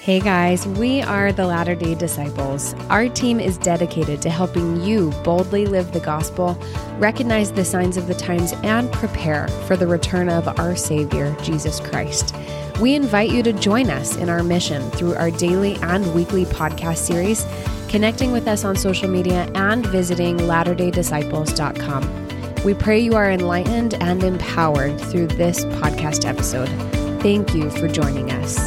Hey guys, we are the Latter-day Disciples. Our team is dedicated to helping you boldly live the gospel, recognize the signs of the times, and prepare for the return of our Savior, Jesus Christ. We invite you to join us in our mission through our daily and weekly podcast series, connecting with us on social media, and visiting latterdaydisciples.com. We pray you are enlightened and empowered through this podcast episode. Thank you for joining us.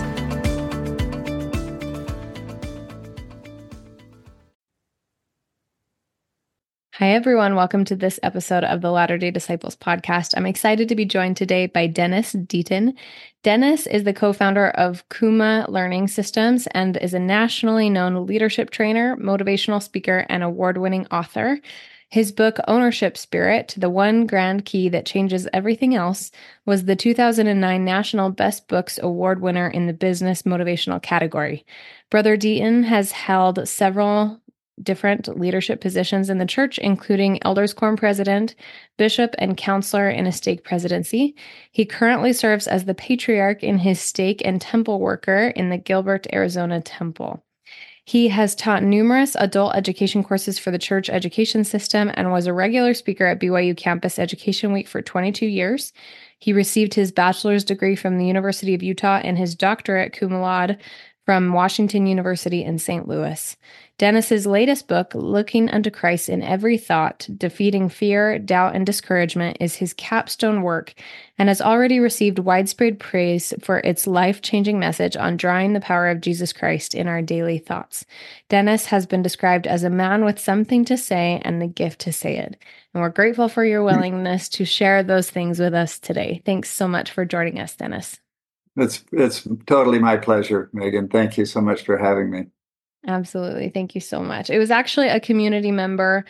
Hi, everyone. Welcome to this episode of the Latter-day Disciples podcast. I'm excited to be joined today by Dennis Deaton. Dennis is the co-founder of Kuma Learning Systems and is a nationally known leadership trainer, motivational speaker, and award-winning author. His book, Ownership Spirit, The One Grand Key That Changes Everything Else, was the 2009 National Best Books Award winner in the business motivational category. Brother Deaton has held several different leadership positions in the church, including elders quorum president, bishop, and counselor in a stake presidency. He currently serves as the patriarch in his stake and temple worker in the Gilbert, Arizona temple. He has taught numerous adult education courses for the church education system and was a regular speaker at BYU Campus Education Week for 22 years. He received his bachelor's degree from the University of Utah and his doctorate cum laude from Washington University in St. Louis. Dennis's latest book, Looking Unto Christ in Every Thought, Defeating Fear, Doubt, and Discouragement, is his capstone work and has already received widespread praise for its life-changing message on drawing the power of Jesus Christ in our daily thoughts. Dennis has been described as a man with something to say and the gift to say it. And we're grateful for your willingness to share those things with us today. Thanks so much for joining us, Dennis. It's totally my pleasure, Megan. Thank you so much for having me. Absolutely. Thank you so much. It was actually a community member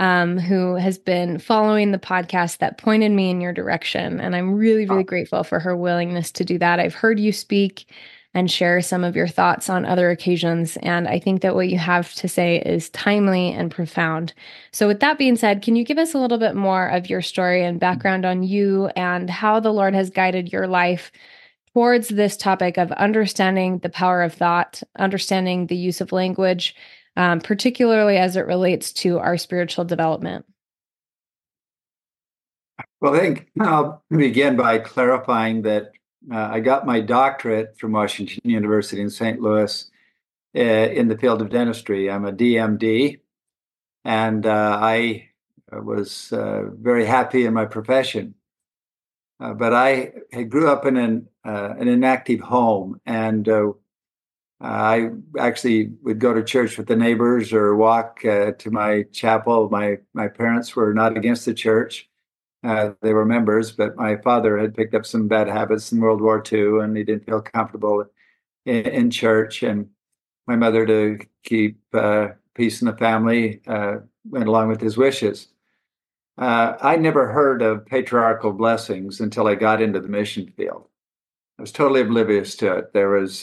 who has been following the podcast that pointed me in your direction. And I'm really, really grateful for her willingness to do that. I've heard you speak and share some of your thoughts on other occasions. And I think that what you have to say is timely and profound. So with that being said, can you give us a little bit more of your story and background on you and how the Lord has guided your life towards this topic of understanding the power of thought, understanding the use of language, particularly as it relates to our spiritual development? Well, I think I'll begin by clarifying that I got my doctorate from Washington University in St. Louis in the field of dentistry. I'm a DMD, and I was very happy in my profession. But I grew up in an inactive home, and I actually would go to church with the neighbors or walk to my chapel. My parents were not against the church. They were members, but my father had picked up some bad habits in World War II, and he didn't feel comfortable in church. And my mother, to keep peace in the family, went along with his wishes. I never heard of patriarchal blessings until I got into the mission field. I was totally oblivious to it. There was,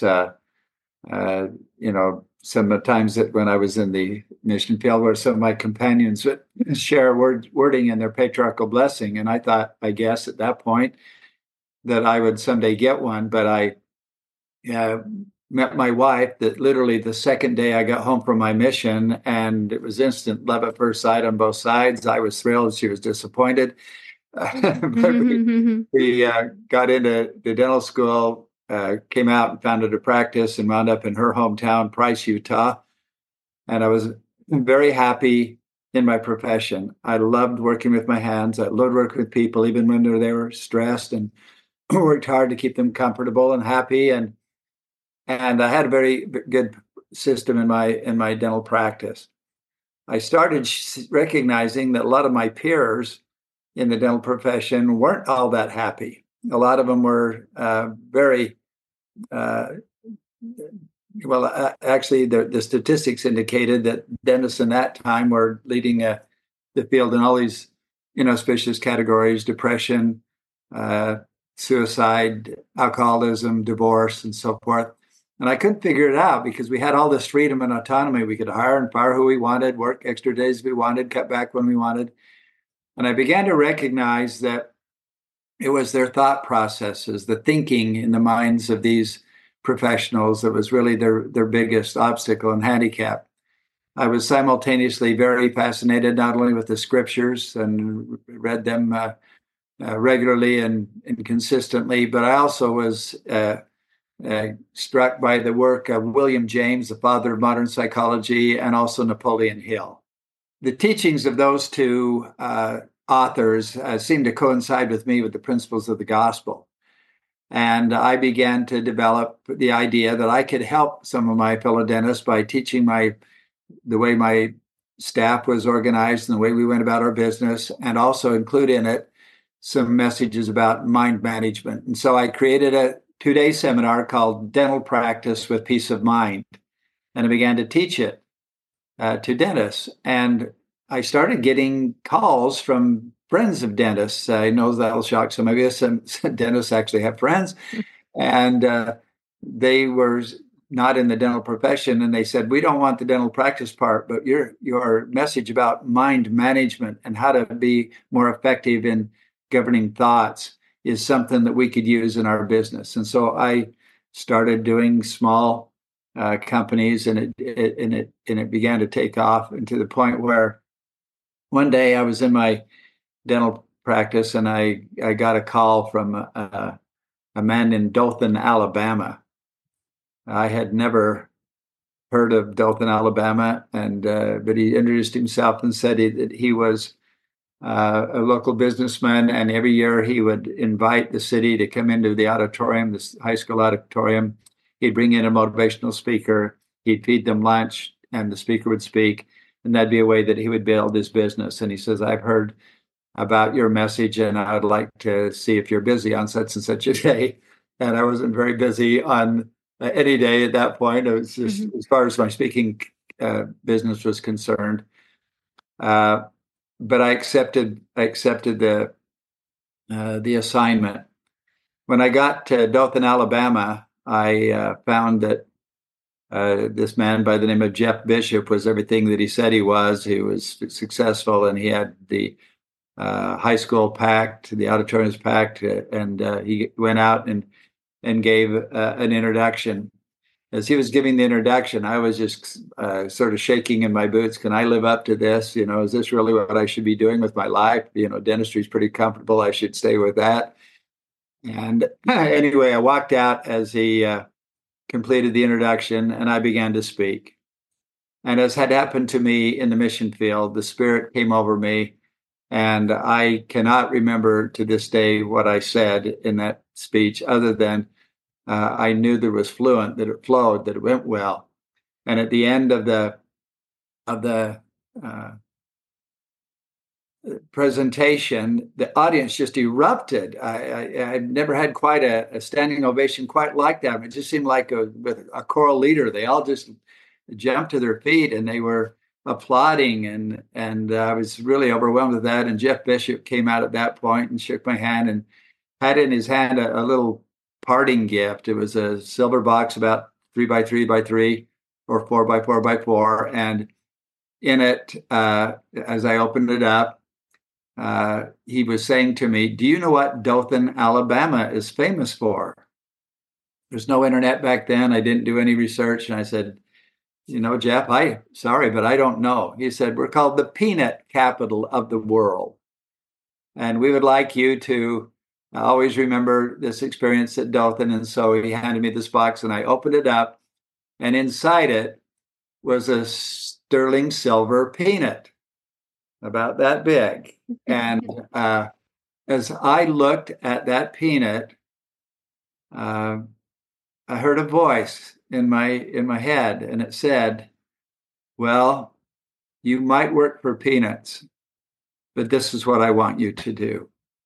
some times that when I was in the mission field where some of my companions would share wording in their patriarchal blessing. And I thought, I guess at that point, that I would someday get one. But I met my wife that literally the second day I got home from my mission, and it was instant love at first sight on both sides. I was thrilled. She was disappointed. But we got into the dental school, came out and founded a practice and wound up in her hometown, Price, Utah. And I was very happy in my profession. I loved working with my hands. I loved working with people, even when they were stressed, and worked hard to keep them comfortable and happy. And I had a very good system in my dental practice. I started recognizing that a lot of my peers in the dental profession weren't all that happy. A lot of them were very actually, the statistics indicated that dentists in that time were leading the field in all these inauspicious categories: depression, suicide, alcoholism, divorce, and so forth. And I couldn't figure it out because we had all this freedom and autonomy. We could hire and fire who we wanted, work extra days if we wanted, cut back when we wanted. And I began to recognize that it was their thought processes, the thinking in the minds of these professionals that was really their biggest obstacle and handicap. I was simultaneously very fascinated not only with the scriptures and read them regularly and consistently, but I also was struck by the work of William James, the father of modern psychology, and also Napoleon Hill. The teachings of those two authors seemed to coincide with me with the principles of the gospel. And I began to develop the idea that I could help some of my fellow dentists by teaching the way my staff was organized and the way we went about our business, and also include in it some messages about mind management. And so I created a 2-day seminar called Dental Practice with Peace of Mind. And I began to teach it to dentists. And I started getting calls from friends of dentists. I know that'll shock some of you. Some dentists actually have friends. And they were not in the dental profession. And they said, we don't want the dental practice part, but your message about mind management and how to be more effective in governing thoughts is something that we could use in our business. And so I started doing small companies, and it began to take off, and to the point where one day I was in my dental practice and I got a call from a man in Dothan, Alabama. I had never heard of Dothan, Alabama, and but he introduced himself and said that he was a local businessman, and every year he would invite the city to come into the auditorium, this high school auditorium. He'd bring in a motivational speaker, he'd feed them lunch, and the speaker would speak, and that'd be a way that he would build his business. And he says, I've heard about your message, and I would like to see if you're busy on such and such a day. And I wasn't very busy on any day at that point. It was just, as far as my speaking business was concerned. But I accepted the assignment. When I got to Dothan, Alabama, I found that this man by the name of Jeff Bishop was everything that he said he was. He was successful, and he had the high school packed, the auditoriums packed, and he went out and gave an introduction. As he was giving the introduction, I was just sort of shaking in my boots. Can I live up to this? Is this really what I should be doing with my life? Dentistry is pretty comfortable. I should stay with that. And anyway, I walked out as he completed the introduction, and I began to speak. And as had happened to me in the mission field, the Spirit came over me, and I cannot remember to this day what I said in that speech, other than I knew there was fluent, that it flowed, that it went well. And at the end of the presentation, the audience just erupted. I'd never had quite a standing ovation quite like that. It just seemed like with a choral leader, they all just jumped to their feet and they were applauding, and I was really overwhelmed with that. And Jeff Bishop came out at that point and shook my hand and had in his hand a little parting gift. It was a silver box about 3 by 3 by 3 or 4 by 4 by 4, and in it, as I opened it up, he was saying to me, "Do you know what Dothan, Alabama is famous for?" There's no internet back then. I didn't do any research, and I said, Jeff, sorry, but I don't know. He said, "We're called the peanut capital of the world, and we would like you to always remember this experience at Dothan." And so he handed me this box, and I opened it up, and inside it was a sterling silver peanut, about that big. And as I looked at that peanut, I heard a voice in my head, and it said, "Well, you might work for peanuts, but this is what I want you to do."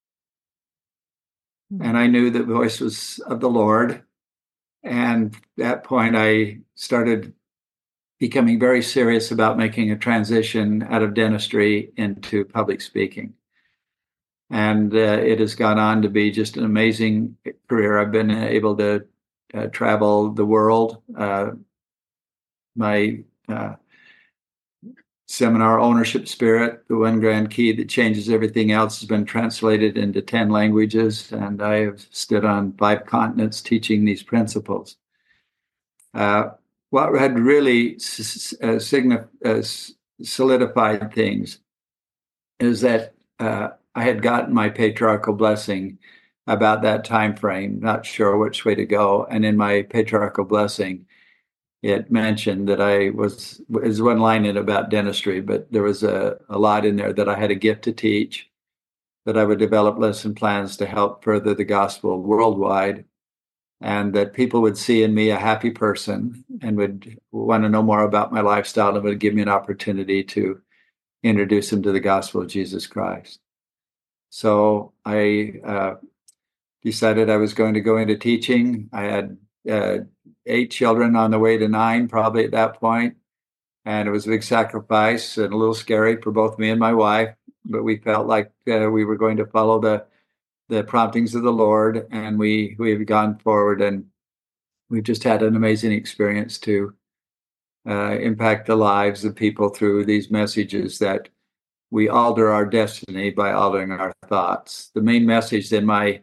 And I knew the voice was of the Lord. And at that point, I started becoming very serious about making a transition out of dentistry into public speaking. And it has gone on to be just an amazing career. I've been able to travel the world. My seminar, Ownership Spirit, the one grand key that changes everything else, has been translated into 10 languages, and I have stood on 5 continents teaching these principles. Uh, what had really solidified things is that I had gotten my patriarchal blessing about that time frame, not sure which way to go. And in my patriarchal blessing, it mentioned that there's one line in about dentistry, but there was a lot in there that I had a gift to teach, that I would develop lesson plans to help further the gospel worldwide, and that people would see in me a happy person and would want to know more about my lifestyle and would give me an opportunity to introduce them to the gospel of Jesus Christ. So I decided I was going to go into teaching. I had 8 children on the way to 9, probably at that point. And it was a big sacrifice and a little scary for both me and my wife. But we felt like we were going to follow the promptings of the Lord. And we have gone forward, and we've just had an amazing experience to impact the lives of people through these messages that we alter our destiny by altering our thoughts. The main message in my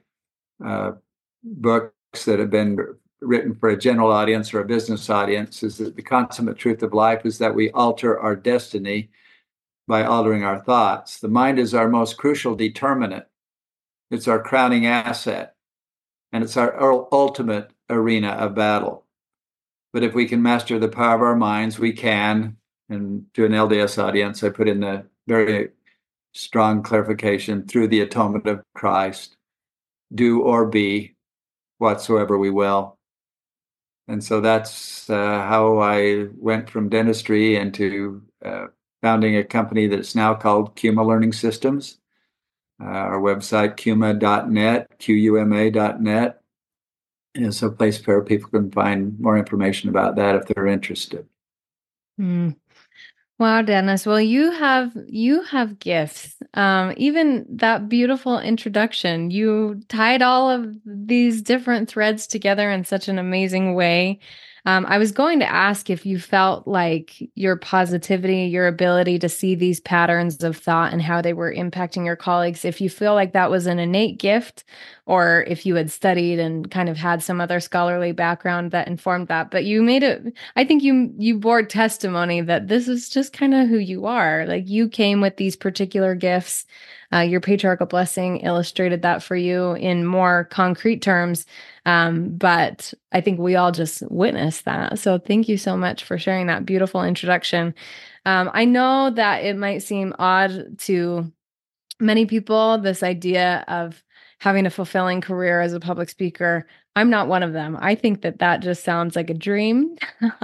books that have been written for a general audience or a business audience is that the consummate truth of life is that we alter our destiny by altering our thoughts. The mind is our most crucial determinant. It's our crowning asset, and it's our ultimate arena of battle. But if we can master the power of our minds, we can, and to an LDS audience, I put in the very strong clarification, through the atonement of Christ, do or be whatsoever we will. And so that's how I went from dentistry into founding a company that's now called Kuma Learning Systems. Our website, kuma.net, QUMA.net, is a place where people can find more information about that if they're interested. Mm. Wow, Dennis. Well, you have gifts. Even that beautiful introduction, you tied all of these different threads together in such an amazing way. I was going to ask if you felt like your positivity, your ability to see these patterns of thought and how they were impacting your colleagues, if you feel like that was an innate gift, or if you had studied and kind of had some other scholarly background that informed that. But you made it, I think you bore testimony that this is just kind of who you are. Like, you came with these particular gifts. Your patriarchal blessing illustrated that for you in more concrete terms. But I think we all just witnessed that. So thank you so much for sharing that beautiful introduction. I know that it might seem odd to many people, this idea of having a fulfilling career as a public speaker. I'm not one of them. I think that just sounds like a dream.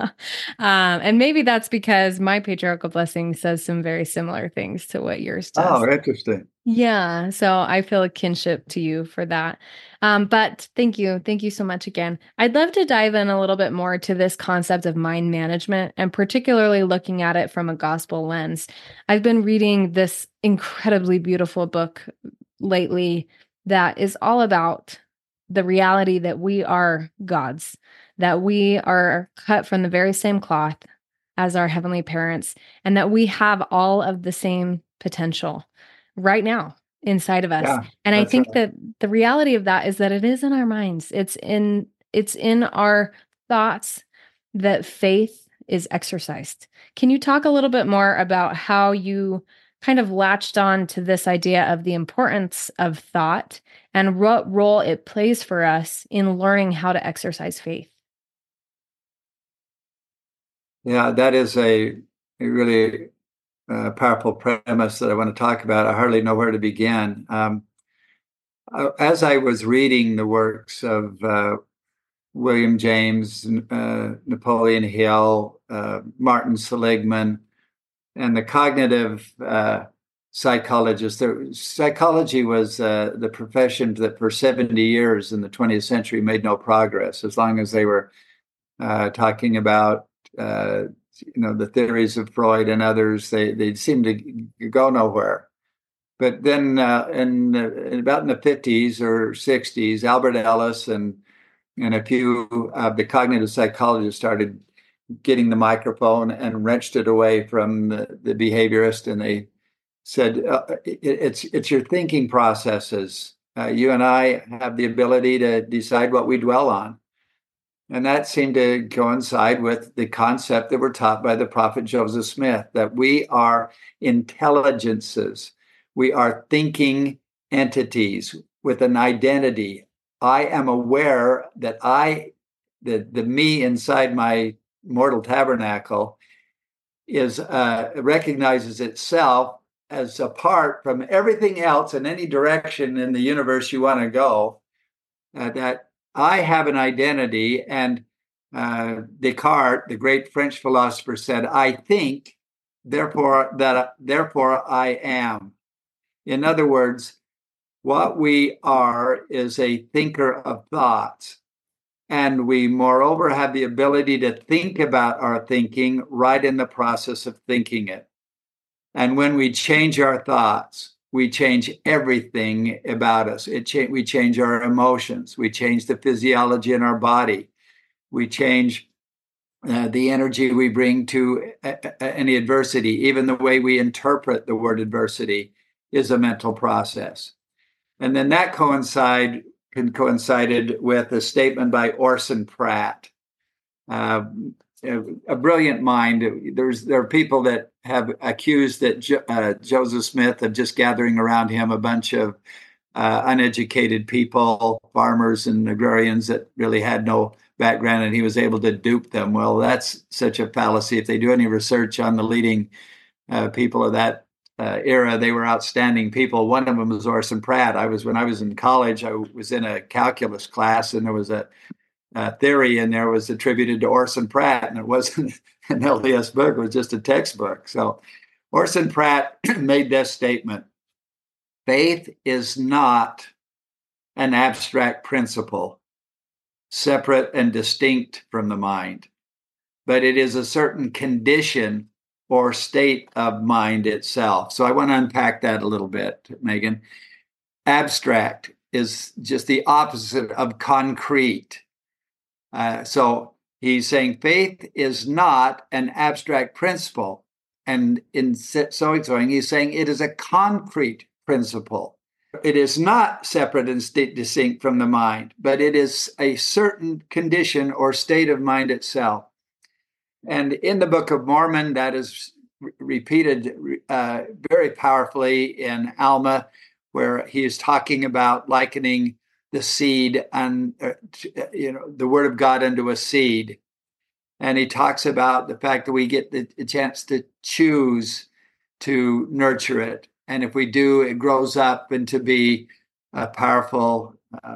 And maybe that's because my patriarchal blessing says some very similar things to what yours does. Oh, interesting. Yeah. So I feel a kinship to you for that. But thank you. Thank you so much again. I'd love to dive in a little bit more to this concept of mind management, and particularly looking at it from a gospel lens. I've been reading this incredibly beautiful book lately that is all about the reality that we are gods, that we are cut from the very same cloth as our heavenly parents, and that we have all of the same potential right now inside of us. Yeah, and I think right. that the reality of that is that it is in our minds. It's in our thoughts that faith is exercised. Can you talk a little bit more about how you kind of latched on to this idea of the importance of thought and what role it plays for us in learning how to exercise faith? Yeah, that is a really powerful premise that I want to talk about. I hardly know where to begin. As I was reading the works of William James, Napoleon Hill, Martin Seligman, and the cognitive psychologists. Psychology was the profession that for 70 years in the 20th century made no progress, as long as they were talking about the theories of Freud and others. They seemed to go nowhere. But then about in the 50s or 60s, Albert Ellis and a few of the cognitive psychologists started getting the microphone and wrenched it away from the behaviorist, and they said, it's your thinking processes. You and I have the ability to decide what we dwell on. And that seemed to coincide with the concept that were taught by the prophet Joseph Smith, that we are intelligences. We are thinking entities with an identity. I am aware that the me inside my mortal tabernacle is recognizes itself as apart from everything else in any direction in the universe you want to go. That I have an identity, and Descartes, the great French philosopher, said, "I think, therefore I am." In other words, what we are is a thinker of thoughts. And we, moreover, have the ability to think about our thinking right in the process of thinking it. And when we change our thoughts, we change everything about us. We change our emotions. We change the physiology in our body. We change the energy we bring to any adversity. Even the way we interpret the word adversity is a mental process. And then that coincided with a statement by Orson Pratt, a brilliant mind. There are people that have accused that Joseph Smith of just gathering around him a bunch of uneducated people, farmers and agrarians that really had no background, and he was able to dupe them. Well, that's such a fallacy. If they do any research on the leading people of that era, they were outstanding people. One of them was Orson Pratt. When I was in college, I was in a calculus class, and there was a theory in there was attributed to Orson Pratt, and it wasn't an LDS book. It was just a textbook. So Orson Pratt made this statement: faith is not an abstract principle, separate and distinct from the mind, but it is a certain condition or state of mind itself. So I want to unpack that a little bit, Megan. Abstract is just the opposite of concrete. So he's saying faith is not an abstract principle. And in so doing, he's saying it is a concrete principle. It is not separate and distinct from the mind, but it is a certain condition or state of mind itself. And in the Book of Mormon, that is repeated very powerfully in Alma, where he is talking about likening the seed and the Word of God into a seed. And he talks about the fact that we get the chance to choose to nurture it. And if we do, it grows up into be a powerful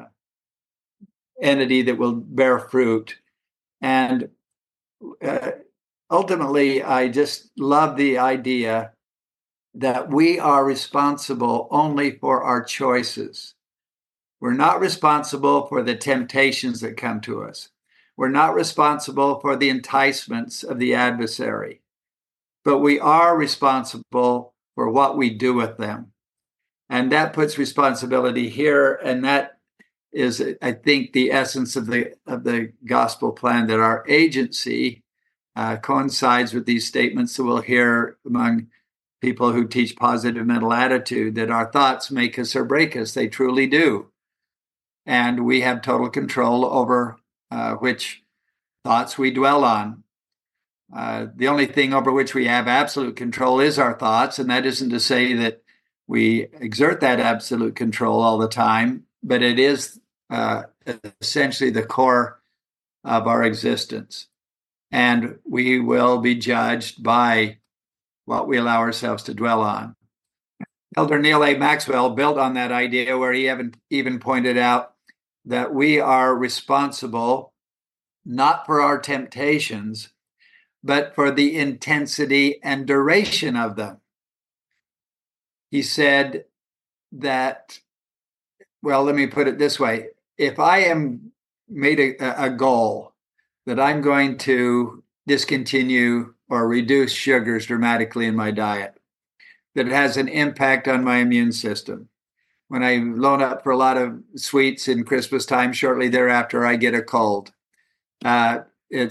entity that will bear fruit. And ultimately, I just love the idea that we are responsible only for our choices. We're not responsible for the temptations that come to us. We're not responsible for the enticements of the adversary, but we are responsible for what we do with them. And that puts responsibility here. And that is, I think, the essence of the gospel plan, that our agency coincides with these statements that we'll hear among people who teach positive mental attitude, that our thoughts make us or break us. They truly do. And we have total control over which thoughts we dwell on. The only thing over which we have absolute control is our thoughts. And that isn't to say that we exert that absolute control all the time, but it is essentially the core of our existence. And we will be judged by what we allow ourselves to dwell on. Elder Neal A. Maxwell built on that idea, where he even pointed out that we are responsible not for our temptations, but for the intensity and duration of them. He said that, well, let me put it this way. If I am made a goal that I'm going to discontinue or reduce sugars dramatically in my diet, that has an impact on my immune system. When I load up for a lot of sweets in Christmas time, shortly thereafter, I get a cold. And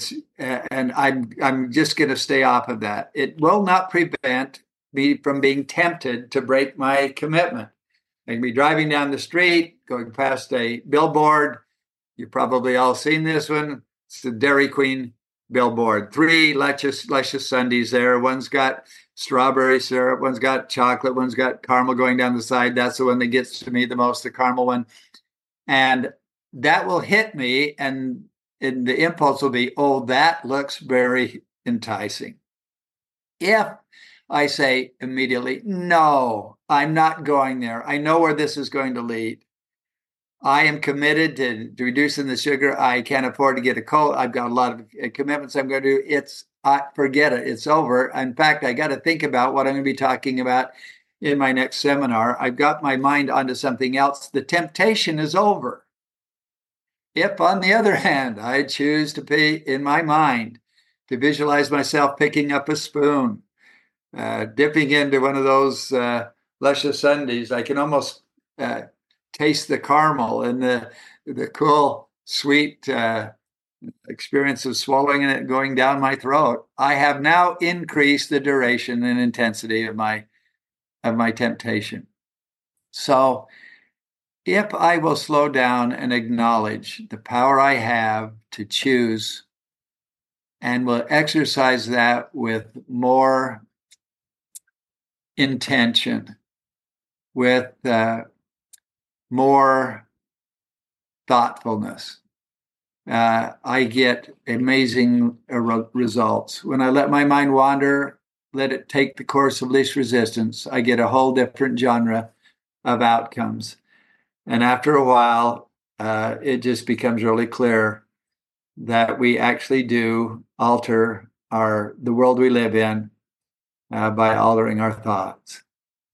I'm just going to stay off of that. It will not prevent me from being tempted to break my commitment. I can be driving down the street, going past a billboard. You've probably all seen this one. It's the Dairy Queen billboard. 3 luscious sundaes there. One's got strawberry syrup, one's got chocolate, one's got caramel going down the side. That's the one that gets to me the most, the caramel one. And that will hit me, and the impulse will be, oh, that looks very enticing. If I say immediately, no, I'm not going there. I know where this is going to lead. I am committed to reducing the sugar. I can't afford to get a cold. I've got a lot of commitments I'm going to do. Forget it. It's over. In fact, I got to think about what I'm going to be talking about in my next seminar. I've got my mind onto something else. The temptation is over. If, on the other hand, I choose to be in my mind to visualize myself picking up a spoon, dipping into one of those luscious sundaes, I can almost taste the caramel and the cool, sweet experience of swallowing it going down my throat. I have now increased the duration and intensity of my temptation. So if I will slow down and acknowledge the power I have to choose, and will exercise that with more intention, with more thoughtfulness, I get amazing results. When I let my mind wander, let it take the course of least resistance, I get a whole different genre of outcomes. And after a while, it just becomes really clear that we actually do alter the world we live in by altering our thoughts.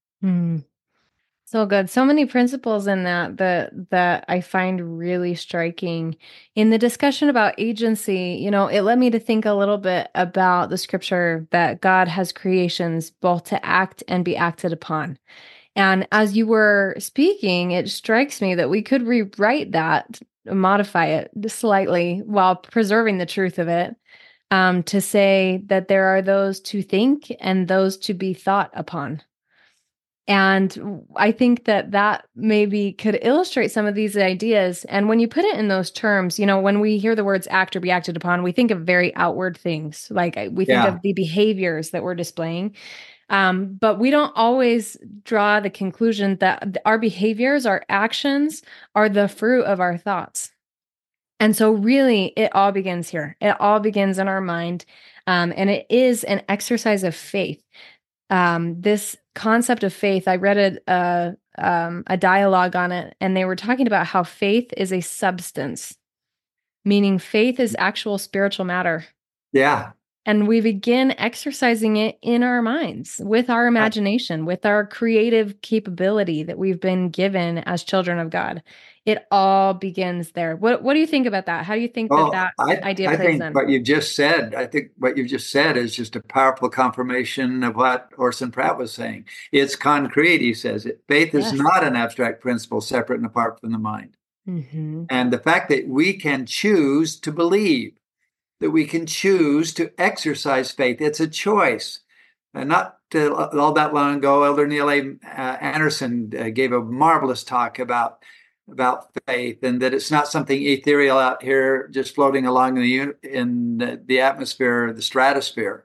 So good. So many principles in that I find really striking. In the discussion about agency, it led me to think a little bit about the scripture that God has creations both to act and be acted upon. And as you were speaking, it strikes me that we could rewrite that, modify it slightly while preserving the truth of it, to say that there are those to think and those to be thought upon. And I think that maybe could illustrate some of these ideas. And when you put it in those terms, when we hear the words act or be acted upon, we think of very outward things. Like we think of the behaviors that we're displaying. But we don't always draw the conclusion that our behaviors, our actions are the fruit of our thoughts. And so really, it all begins here. It all begins in our mind. And it is an exercise of faith. This concept of faith, I read a dialogue on it, and they were talking about how faith is a substance, meaning faith is actual spiritual matter. Yeah. And we begin exercising it in our minds, with our imagination, with our creative capability that we've been given as children of God. It all begins there. What do you think about that? How do you think that idea plays in? I think what you've just said is just a powerful confirmation of what Orson Pratt was saying. It's concrete, he says. Faith is not an abstract principle separate and apart from the mind. Mm-hmm. And the fact that we can choose to believe, that we can choose to exercise faith, it's a choice. Not all that long ago, Elder Neil A. Anderson gave a marvelous talk about faith, and that it's not something ethereal out here just floating along in the atmosphere, the stratosphere.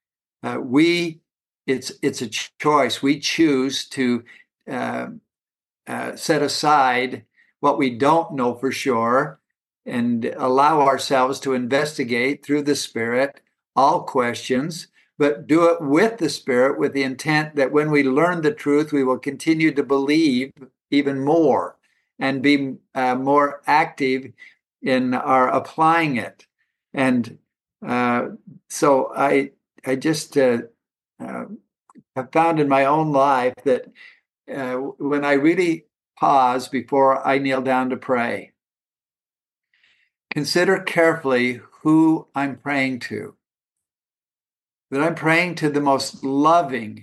It's a choice. We choose to set aside what we don't know for sure and allow ourselves to investigate through the Spirit all questions, but do it with the Spirit, with the intent that when we learn the truth, we will continue to believe even more and be more active in our applying it. And so I just have found in my own life that when I really pause before I kneel down to pray, consider carefully who I'm praying to. That I'm praying to the most loving,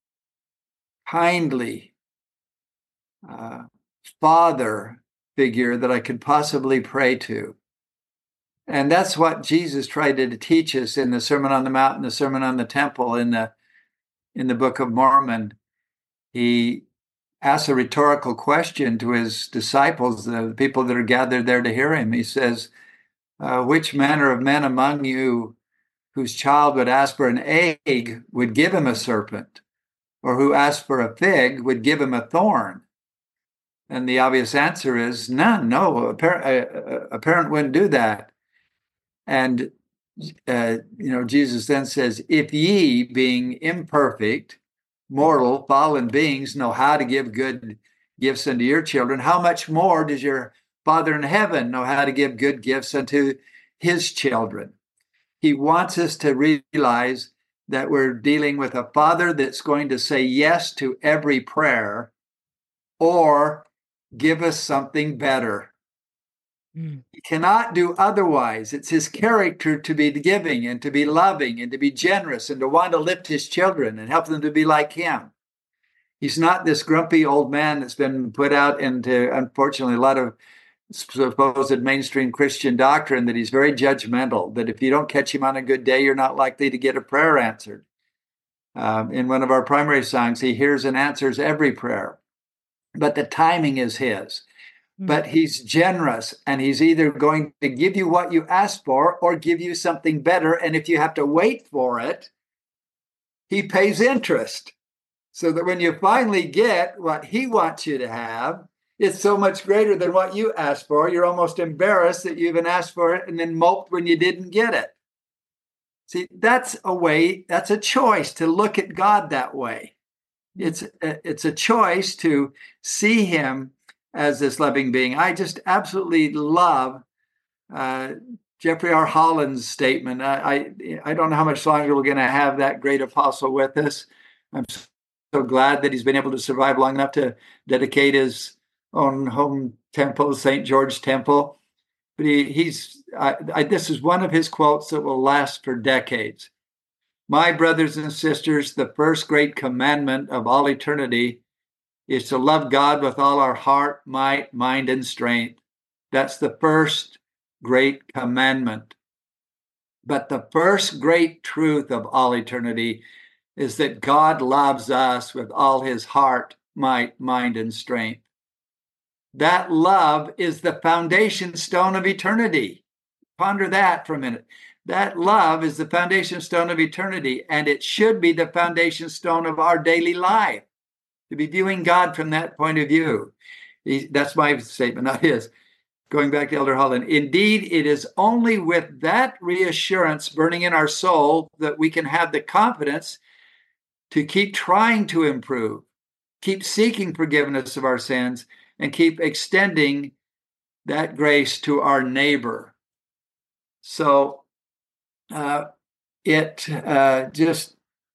kindly Father figure that I could possibly pray to. And that's what Jesus tried to teach us in the Sermon on the Mount and the Sermon on the Temple in the Book of Mormon. He asks a rhetorical question to his disciples, the people that are gathered there to hear him. He says, which manner of men among you whose child would ask for an egg would give him a serpent, or who asked for a fig would give him a thorn? And the obvious answer is none. No, a parent wouldn't do that. And Jesus then says, if ye, being imperfect, mortal, fallen beings, know how to give good gifts unto your children, how much more does your Father in heaven know how to give good gifts unto his children? He wants us to realize that we're dealing with a Father that's going to say yes to every prayer or give us something better. He cannot do otherwise. It's his character to be giving and to be loving and to be generous and to want to lift his children and help them to be like him. He's not this grumpy old man that's been put out into, unfortunately, a lot of supposed mainstream Christian doctrine, that he's very judgmental, that if you don't catch him on a good day, you're not likely to get a prayer answered. In one of our primary songs, he hears and answers every prayer, but the timing is his. But he's generous, and he's either going to give you what you ask for or give you something better. And if you have to wait for it, he pays interest, so that when you finally get what he wants you to have, it's so much greater than what you asked for. You're almost embarrassed that you even asked for it and then moped when you didn't get it. See, that's a choice to look at God that way. It's a choice to see him as this loving being. I just absolutely love Jeffrey R. Holland's statement. I don't know how much longer we're going to have that great apostle with us. I'm so glad that he's been able to survive long enough to dedicate his own home temple, St. George Temple. But this is one of his quotes that will last for decades. My brothers and sisters, the first great commandment of all eternity is to love God with all our heart, might, mind, and strength. That's the first great commandment. But the first great truth of all eternity is that God loves us with all his heart, might, mind, and strength. That love is the foundation stone of eternity. Ponder that for a minute. That love is the foundation stone of eternity, and it should be the foundation stone of our daily life, to be viewing God from that point of view. That's my statement, not his. Going back to Elder Holland, indeed, it is only with that reassurance burning in our soul that we can have the confidence to keep trying to improve, keep seeking forgiveness of our sins, and keep extending that grace to our neighbor. So it just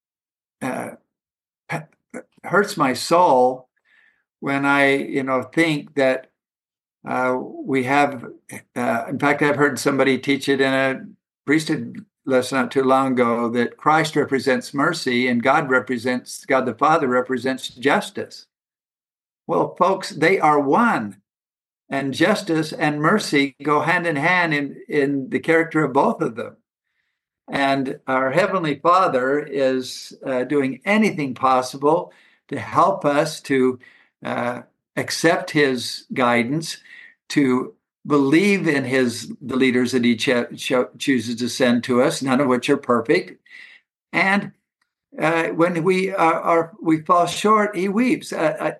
hurts my soul when I, think that we have, in fact, I've heard somebody teach it in a priesthood lesson not too long ago, that Christ represents mercy and God the Father represents justice. Well, folks, they are one. And justice and mercy go hand in hand in the character of both of them. And our Heavenly Father is doing anything possible to help us to accept his guidance, to believe in the leaders that he chooses to send to us, none of which are perfect. And when we fall short, he weeps.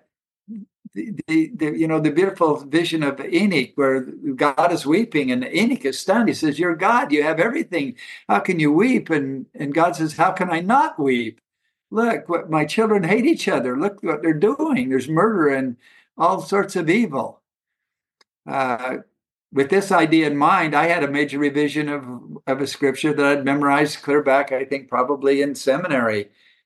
The beautiful vision of Enoch, where God is weeping and Enoch is stunned. He says, "You're God, you have everything. How can you weep?" And God says, "How can I not weep? Look, what my children hate each other. Look what they're doing. There's murder and all sorts of evil." With this idea in mind, I had a major revision of a scripture that I'd memorized clear back, I think probably in seminary.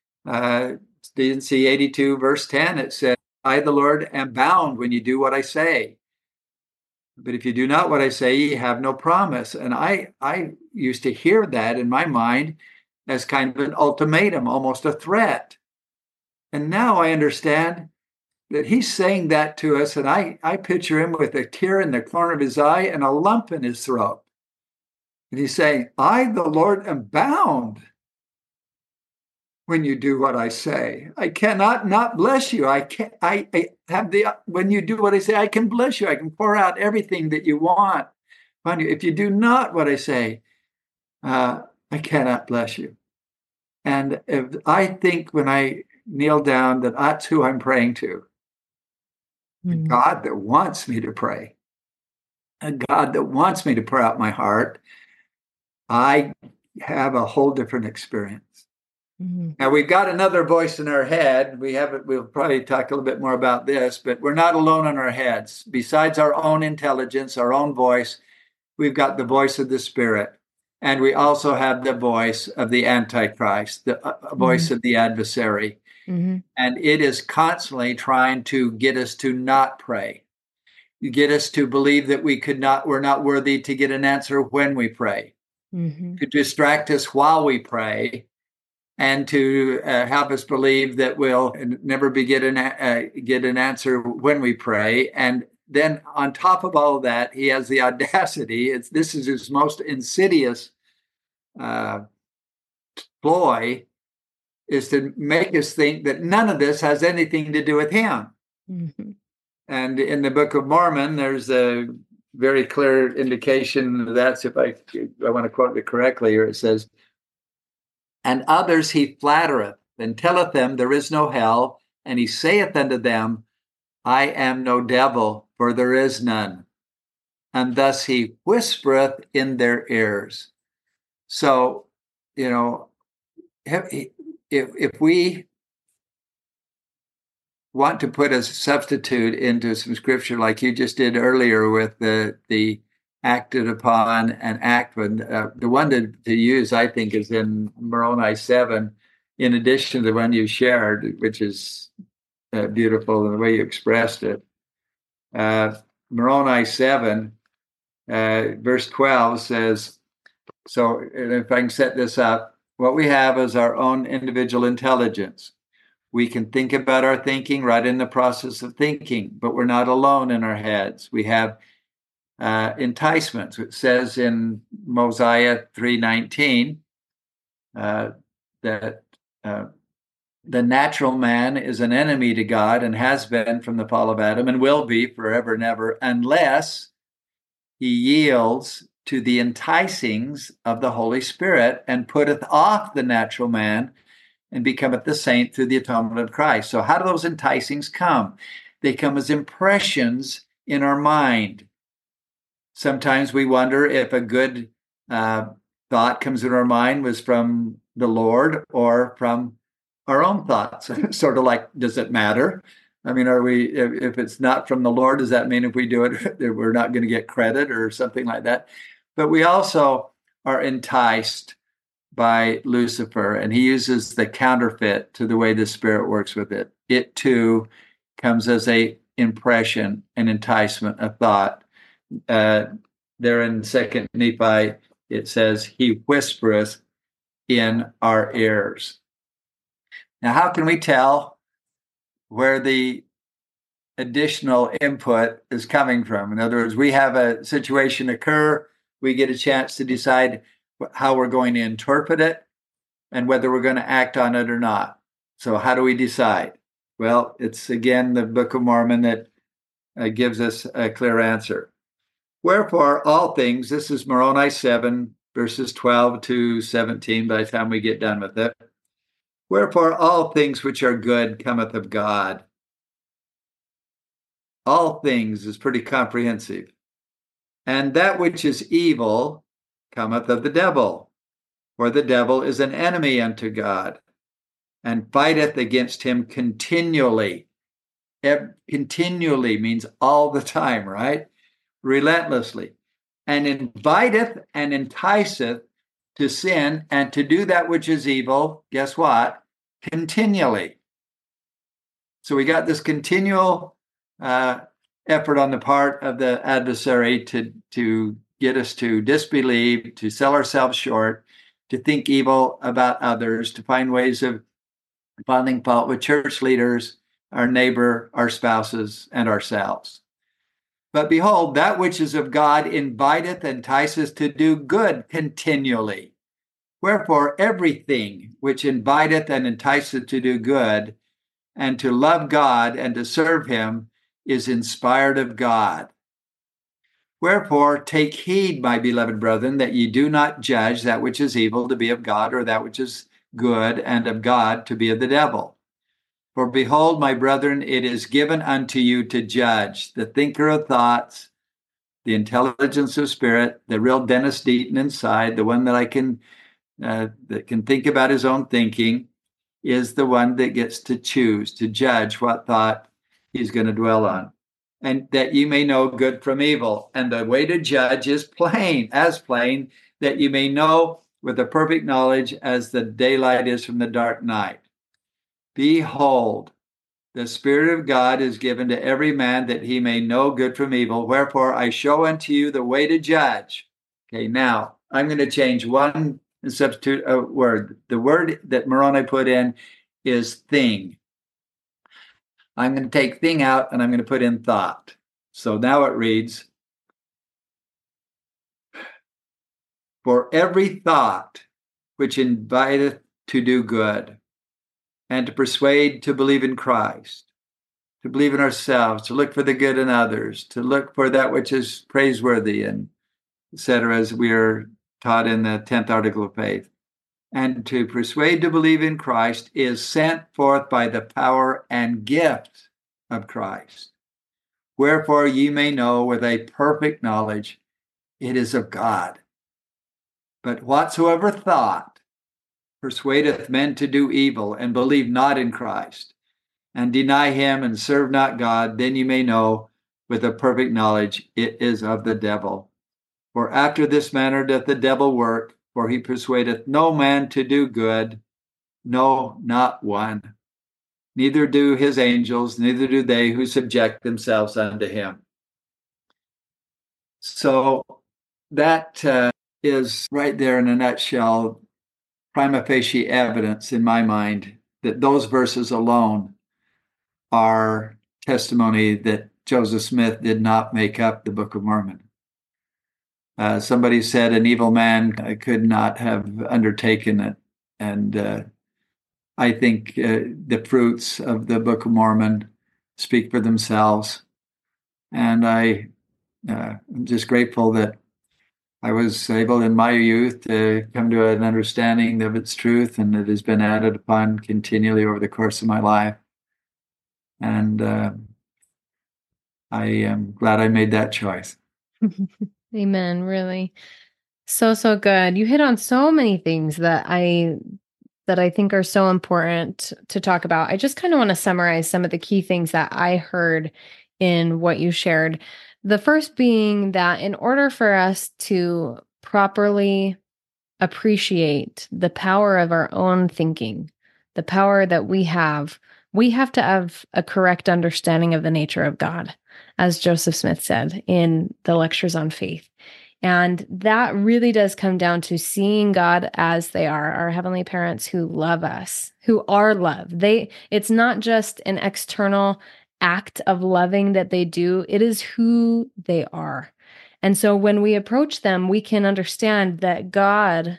D&C 82 verse 10, it said, "I, the Lord, am bound when you do what I say. But if you do not what I say, ye have no promise." And I used to hear that in my mind as kind of an ultimatum, almost a threat. And now I understand that he's saying that to us, and I picture him with a tear in the corner of his eye and a lump in his throat. And he's saying, "I, the Lord, am bound when you do what I say. I cannot not bless you. When you do what I say, I can bless you. I can pour out everything that you want upon you. If you do not what I say, I cannot bless you. And if I think when I kneel down that that's who I'm praying to, a God that wants me to pray, a God that wants me to pour out my heart, I have a whole different experience. Now we've got another voice in our head. We'll probably talk a little bit more about this, but we're not alone in our heads. Besides our own intelligence, our own voice, we've got the voice of the Spirit. And we also have the voice of the Antichrist, the voice of the adversary. And it is constantly trying to get us to not pray, get us to believe that we're not worthy to get an answer when we pray, to distract us while we pray, and to help us believe that we'll never get an answer when we pray. And then on top of all of that, he has the audacity. This is his most insidious ploy, is to make us think that none of this has anything to do with him. And in the Book of Mormon, there's a very clear indication that's, if I want to quote it correctly, or it says, "And others he flattereth, and telleth them there is no hell, and he saith unto them, I am no devil, for there is none. And thus he whispereth in their ears." So, if we want to put a substitute into some scripture like you just did earlier with the acted upon and act when, the one to use, I think, is in Moroni 7, in addition to the one you shared, which is beautiful in the way you expressed it. Moroni 7, verse 12 says, so if I can set this up, what we have is our own individual intelligence. We can think about our thinking right in the process of thinking, but we're not alone in our heads. We have enticements. It says in Mosiah 3:19 that the natural man is an enemy to God and has been from the fall of Adam and will be forever and ever, unless he yields to the enticings of the Holy Spirit and putteth off the natural man and becometh the saint through the atonement of Christ. So how do those enticings come? They come as impressions in our mind. Sometimes we wonder if a good thought comes in our mind was from the Lord or from our own thoughts. Sort of like, does it matter? I mean, if it's not from the Lord, does that mean if we do it, that we're not going to get credit or something like that? But we also are enticed by Lucifer, and he uses the counterfeit to the way the Spirit works with it. It too comes as a impression, an enticement, a thought. There in 2 Nephi, it says, he whispereth in our ears. Now, how can we tell where the additional input is coming from? In other words, we have a situation occur, we get a chance to decide how we're going to interpret it and whether we're going to act on it or not. So how do we decide? Well, it's again the Book of Mormon that gives us a clear answer. Wherefore, all things, this is Moroni 7, verses 12 to 17, by the time we get done with it. Wherefore, all things which are good cometh of God. All things is pretty comprehensive. And that which is evil cometh of the devil, for the devil is an enemy unto God, and fighteth against him continually. Continually means all the time, right? Relentlessly. And inviteth and enticeth to sin and to do that which is evil, guess what? Continually. So we got this continual effort on the part of the adversary to get us to disbelieve, to sell ourselves short, to think evil about others, to find ways of finding fault with church leaders, our neighbor, our spouses, and ourselves. But behold, that which is of God inviteth and enticeth to do good continually. Wherefore, everything which inviteth and enticeth to do good, and to love God and to serve him, is inspired of God. Wherefore, take heed, my beloved brethren, that ye do not judge that which is evil to be of God, or that which is good and of God to be of the devil. For behold, my brethren, it is given unto you to judge the thinker of thoughts, the intelligence of spirit, the real Dennis Deaton inside, the one that can think about his own thinking, is the one that gets to choose, to judge what thought he's going to dwell on. And that you may know good from evil. And the way to judge is plain, that you may know with a perfect knowledge as the daylight is from the dark night. Behold, the Spirit of God is given to every man that he may know good from evil. Wherefore I show unto you the way to judge. Okay, now I'm going to change one and substitute a word. The word that Moroni put in is thing. I'm going to take thing out and I'm going to put in thought. So now it reads, for every thought which inviteth to do good, and to persuade to believe in Christ, to believe in ourselves, to look for the good in others, to look for that which is praiseworthy, and etc., as we are taught in the 10th article of faith. And to persuade to believe in Christ is sent forth by the power and gift of Christ. Wherefore ye may know with a perfect knowledge it is of God. But whatsoever thought persuadeth men to do evil, and believe not in Christ, and deny him, and serve not God, then you may know with a perfect knowledge it is of the devil. For after this manner doth the devil work, for he persuadeth no man to do good, no, not one. Neither do his angels, neither do they who subject themselves unto him. So that is right there in a nutshell, prima facie evidence in my mind that those verses alone are testimony that Joseph Smith did not make up the Book of Mormon. Somebody said an evil man could not have undertaken it. And I think the fruits of the Book of Mormon speak for themselves. And I'm just grateful that I was able in my youth to come to an understanding of its truth, and it has been added upon continually over the course of my life. And I am glad I made that choice. Amen. Really. So, so good. You hit on so many things that I think are so important to talk about. I just kind of want to summarize some of the key things that I heard in what you shared. The first being that in order for us to properly appreciate the power of our own thinking, the power that we have to have a correct understanding of the nature of God, as Joseph Smith said in the Lectures on Faith. And that really does come down to seeing God as they are, our heavenly parents who love us, who are love. It's not just an external act of loving that they do, it is who they are. And so when we approach them, we can understand that God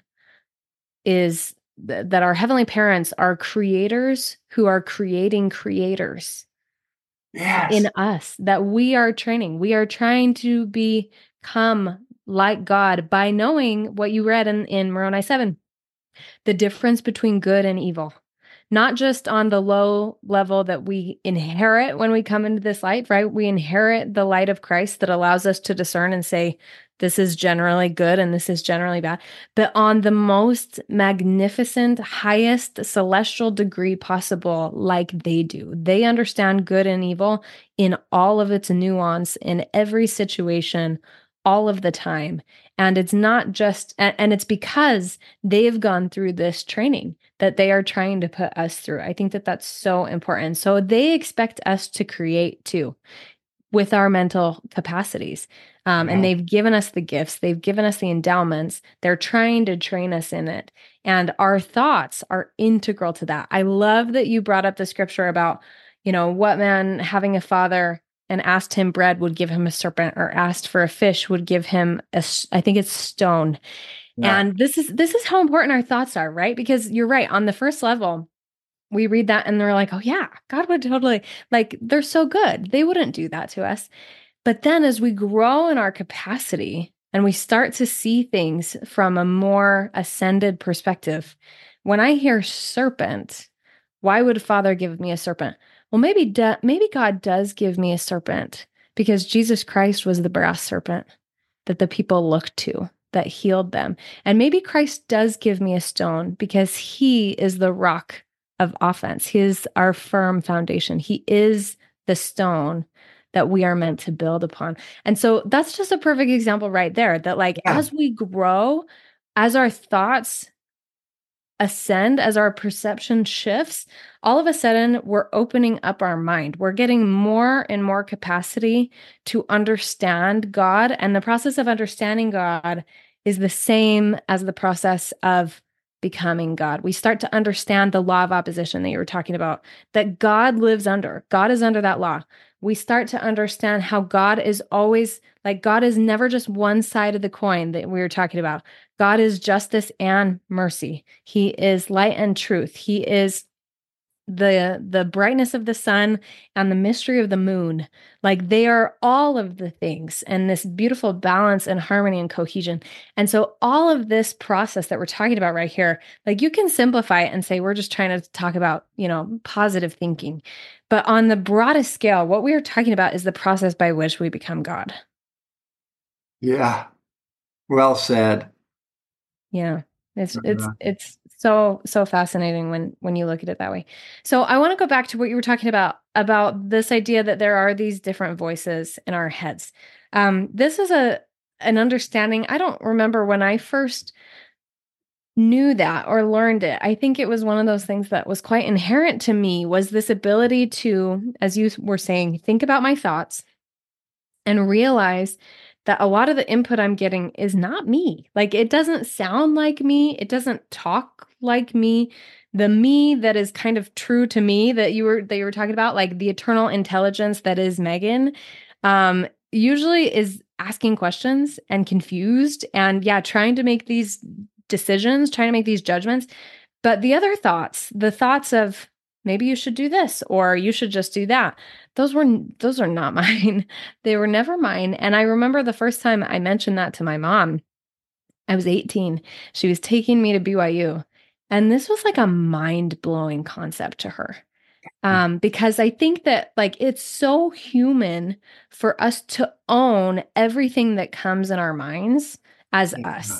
is, that our heavenly parents are creators who are creating creators. Yes. In us, that we are training. We are trying to become like God by knowing what you read in Moroni 7, the difference between good and evil. Not just on the low level that we inherit when we come into this light, right? We inherit the light of Christ that allows us to discern and say, this is generally good and this is generally bad. But on the most magnificent, highest celestial degree possible, like they do. They understand good and evil in all of its nuance, in every situation, all of the time. And it's not just, and it's because they've gone through this training that they are trying to put us through. I think that that's so important. So they expect us to create too with our mental capacities. And they've given us the gifts, they've given us the endowments, they're trying to train us in it. And our thoughts are integral to that. I love that you brought up the scripture about, what man having a father and asked him bread would give him a serpent, or asked for a fish would give him I think it's stone. Yeah. And this is how important our thoughts are, right? Because you're right. On the first level, we read that and they're like, oh yeah, God would totally, like, they're so good. They wouldn't do that to us. But then as we grow in our capacity and we start to see things from a more ascended perspective, when I hear serpent, why would Father give me a serpent? Well, maybe God does give me a serpent because Jesus Christ was the brass serpent that the people looked to that healed them. And maybe Christ does give me a stone because he is the rock of offense. He is our firm foundation. He is the stone that we are meant to build upon. And so that's just a perfect example right there that, like, Yeah. as we grow, as our thoughts ascend, as our perception shifts, all of a sudden we're opening up our mind. We're getting more and more capacity to understand God. And the process of understanding God is the same as the process of becoming God. We start to understand the law of opposition that you were talking about, that God lives under. God is under that law. We start to understand how God is always, like, God is never just one side of the coin that we were talking about. God is justice and mercy. He is light and truth. He is the brightness of the sun and the mystery of the moon. Like, they are all of the things and this beautiful balance and harmony and cohesion. And so all of this process that we're talking about right here, like, you can simplify it and say we're just trying to talk about, positive thinking. But on the broadest scale, what we are talking about is the process by which we become God. Yeah. Well said. Yeah. It's it's Uh, it's so fascinating when you look at it that way. So I want to go back to what you were talking about this idea that there are these different voices in our heads. This is an understanding. I don't remember when I first knew that or learned it. I think it was one of those things that was quite inherent to me, was this ability to, as you were saying, think about my thoughts and realize that a lot of the input I'm getting is not me. Like, it doesn't sound like me. It doesn't talk like me. The me that is kind of true to me that you were talking about, like the eternal intelligence that is Megan, usually is asking questions and confused and, yeah, trying to make these decisions, trying to make these judgments. But the other thoughts, the thoughts of maybe you should do this or you should just do that, those are not mine. They were never mine. And I remember the first time I mentioned that to my mom, I was 18. She was taking me to BYU. And this was like a mind-blowing concept to her. Because I think that, like, it's so human for us to own everything that comes in our minds as yeah. us.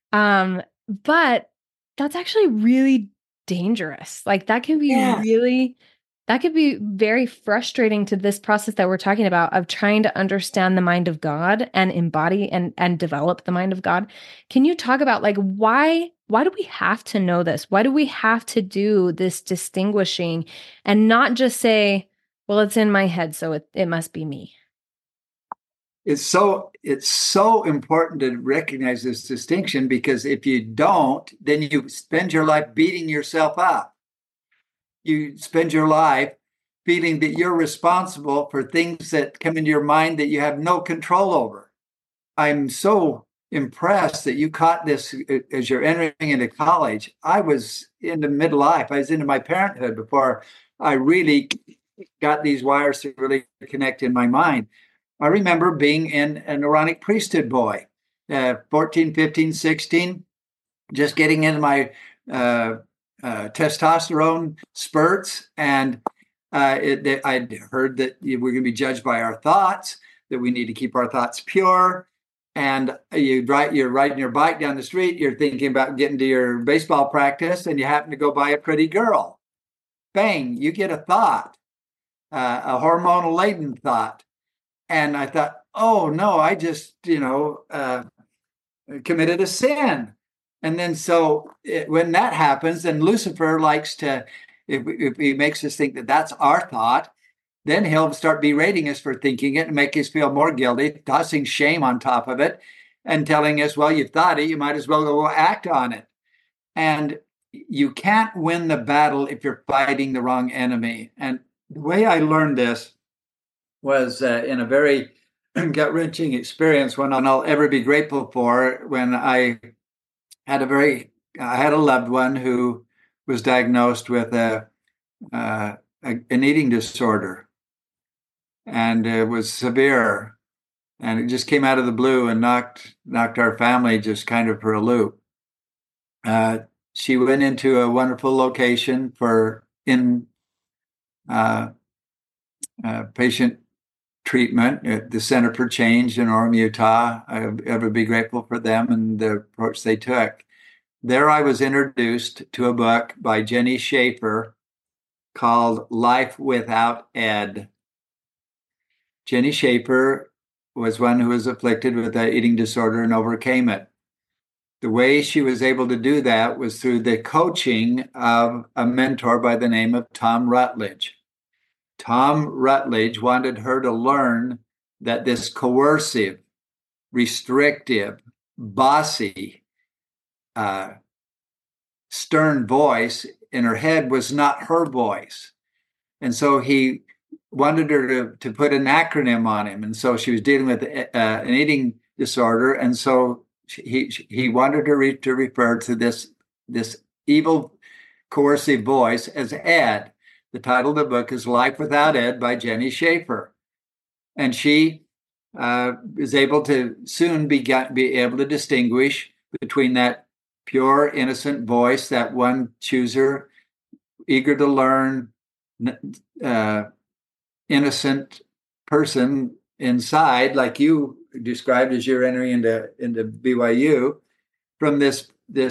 But that's actually really dangerous. Like, Yes. that could be very frustrating to this process that we're talking about of trying to understand the mind of God and embody and develop the mind of God. Can you talk about, like, why do we have to know this? Why do we have to do this distinguishing and not just say, well, it's in my head, so it must be me? It's so important to recognize this distinction, because if you don't, then you spend your life beating yourself up. You spend your life feeling that you're responsible for things that come into your mind that you have no control over. I'm so impressed that you caught this as you're entering into college. I was into midlife. I was into my parenthood before I really got these wires to really connect in my mind. I remember being in an Aaronic priesthood boy, 14, 15, 16, just getting into my uh, testosterone spurts. And I'd heard that we're going to be judged by our thoughts, that we need to keep our thoughts pure. And you're riding your bike down the street, you're thinking about getting to your baseball practice, and you happen to go by a pretty girl. Bang, you get a thought, a hormonal laden thought. And I thought, oh no, I just, committed a sin. And then when that happens, then Lucifer likes to, if he makes us think that that's our thought, then he'll start berating us for thinking it and make us feel more guilty, tossing shame on top of it and telling us, well, you've thought it, you might as well go act on it. And you can't win the battle if you're fighting the wrong enemy. And the way I learned this was in a very gut-wrenching experience, one I'll ever be grateful for, when I had a loved one who was diagnosed with an eating disorder, and it was severe. And it just came out of the blue and knocked our family just kind of for a loop. She went into a wonderful location for in patient treatment at the Center for Change in Orem, Utah. I ever be grateful for them and the approach they took. There I was introduced to a book by Jenny Schaefer called Life Without Ed. Jenny Schaefer was one who was afflicted with an eating disorder and overcame it. The way she was able to do that was through the coaching of a mentor by the name of Tom Rutledge. Tom Rutledge wanted her to learn that this coercive, restrictive, bossy, stern voice in her head was not her voice. And so he wanted her to put an acronym on him. And so she was dealing with an eating disorder. And so he wanted her to refer to this evil, coercive voice as Ed. The title of the book is Life Without Ed by Jenny Schaefer. And she is able to soon be able to distinguish between that pure, innocent voice, that one chooser, eager to learn, innocent person inside, like you described as you're entering into BYU, from this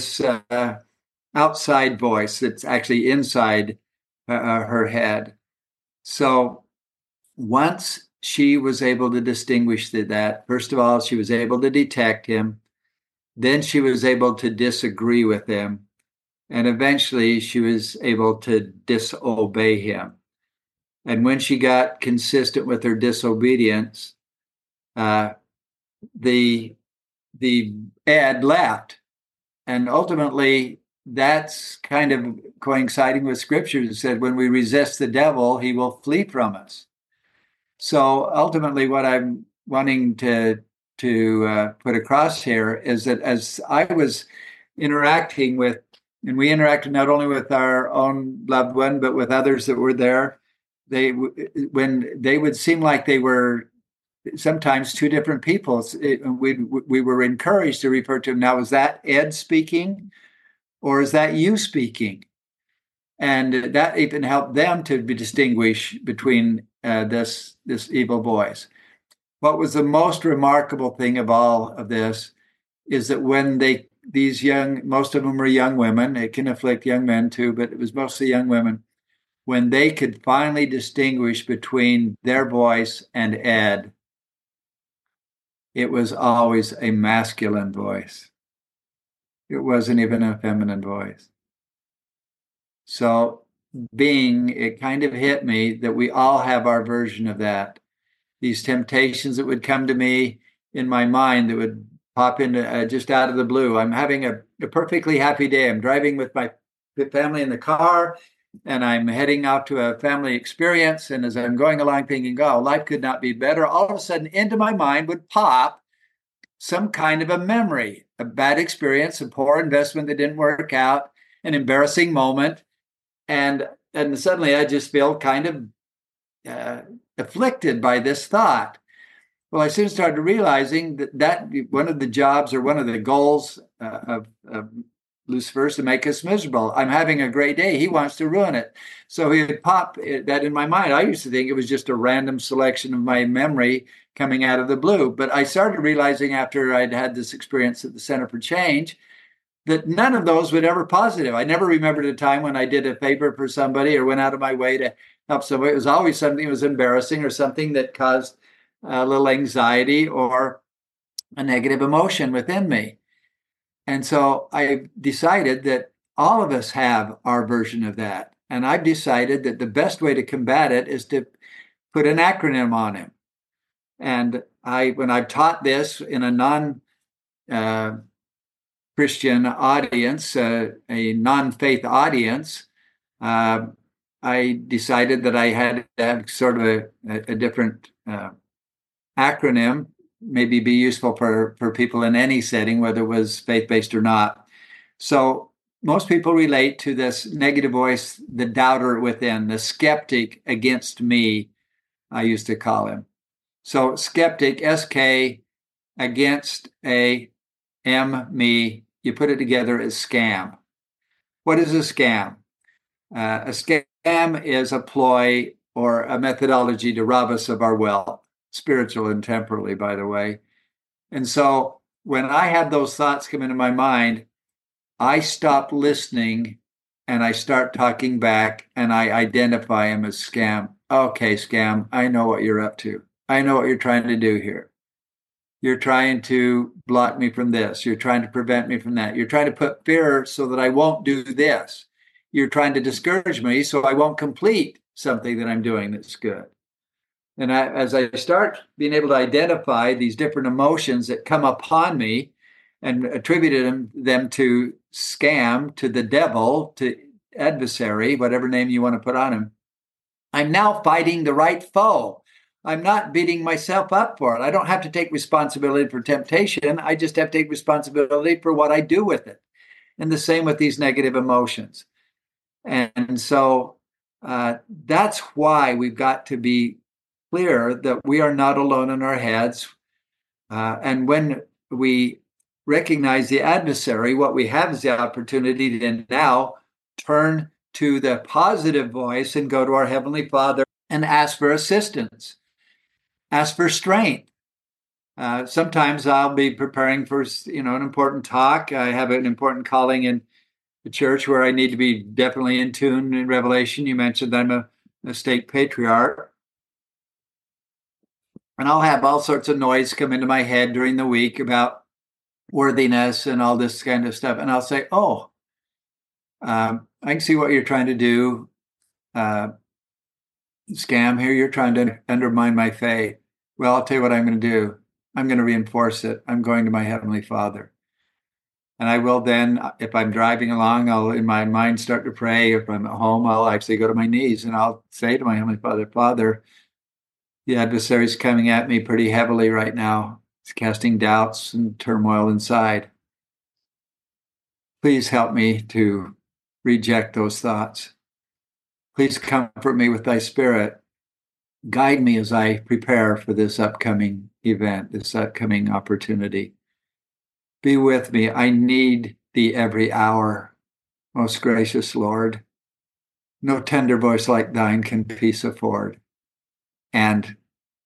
outside voice that's actually inside her head. So once she was able to distinguish that, first of all, she was able to detect him. Then she was able to disagree with him. And eventually she was able to disobey him. And when she got consistent with her disobedience, the Ed left. And ultimately, that's kind of coinciding with scripture that said, when we resist the devil, he will flee from us. So ultimately, what I'm wanting to put across here is that as I was interacting with, and we interacted not only with our own loved one, but with others that were there, when they would seem like they were sometimes two different people, we were encouraged to refer to them. Now, is that Ed speaking? Or is that you speaking? And that even helped them to distinguish between this evil voice. What was the most remarkable thing of all of this is that when most of them were young women, it can afflict young men too, but it was mostly young women, when they could finally distinguish between their voice and Ed, it was always a masculine voice. It wasn't even a feminine voice. So it kind of hit me that we all have our version of that. These temptations that would come to me in my mind that would pop into just out of the blue. I'm having a perfectly happy day. I'm driving with my family in the car, and I'm heading out to a family experience. And as I'm going along thinking, oh, life could not be better, all of a sudden into my mind would pop some kind of a memory, a bad experience, a poor investment that didn't work out, an embarrassing moment. And suddenly I just feel kind of afflicted by this thought. Well, I soon started realizing that one of the jobs or one of the goals of Lucifer is to make us miserable. I'm having a great day. He wants to ruin it. So he would pop that in my mind. I used to think it was just a random selection of my memory coming out of the blue. But I started realizing after I'd had this experience at the Center for Change that none of those were ever positive. I never remembered a time when I did a favor for somebody or went out of my way to help somebody. It was always something that was embarrassing or something that caused a little anxiety or a negative emotion within me. And so I decided that all of us have our version of that. And I've decided that the best way to combat it is to put an acronym on him. And when I've taught this in a non-Christian audience, a non-faith audience, I decided that I had to have sort of a different acronym, maybe be useful for people in any setting, whether it was faith-based or not. So most people relate to this negative voice, the doubter within, the skeptic against me, I used to call him. So skeptic, SK, against a M, me, you put it together as scam. What is a scam? A scam is a ploy or a methodology to rob us of our wealth, spiritual and temporally, by the way. And so when I had those thoughts come into my mind, I stop listening and I start talking back and I identify him as scam. Okay, scam, I know what you're up to. I know what you're trying to do here. You're trying to block me from this. You're trying to prevent me from that. You're trying to put fear so that I won't do this. You're trying to discourage me so I won't complete something that I'm doing that's good. And as I start being able to identify these different emotions that come upon me and attributed them to scam, to the devil, to adversary, whatever name you want to put on him, I'm now fighting the right foe. I'm not beating myself up for it. I don't have to take responsibility for temptation. I just have to take responsibility for what I do with it. And the same with these negative emotions. And so that's why we've got to be clear that we are not alone in our heads. And when we recognize the adversary, what we have is the opportunity to now turn to the positive voice and go to our Heavenly Father and ask for assistance, ask for strength. Sometimes I'll be preparing for an important talk. I have an important calling in the church where I need to be definitely in tune in Revelation. You mentioned I'm a stake patriarch. And I'll have all sorts of noise come into my head during the week about worthiness and all this kind of stuff. And I'll say, I can see what you're trying to do. Scam here, you're trying to undermine my faith. Well, I'll tell you what I'm going to do. I'm going to reinforce it. I'm going to my Heavenly Father. And I will then, if I'm driving along, I'll in my mind start to pray. If I'm at home, I'll actually go to my knees and I'll say to my Heavenly Father, Father, the adversary is coming at me pretty heavily right now. It's casting doubts and turmoil inside. Please help me to reject those thoughts. Please comfort me with thy spirit. Guide me as I prepare for this upcoming event, this upcoming opportunity. Be with me. I need thee every hour, most gracious Lord. No tender voice like thine can peace afford. And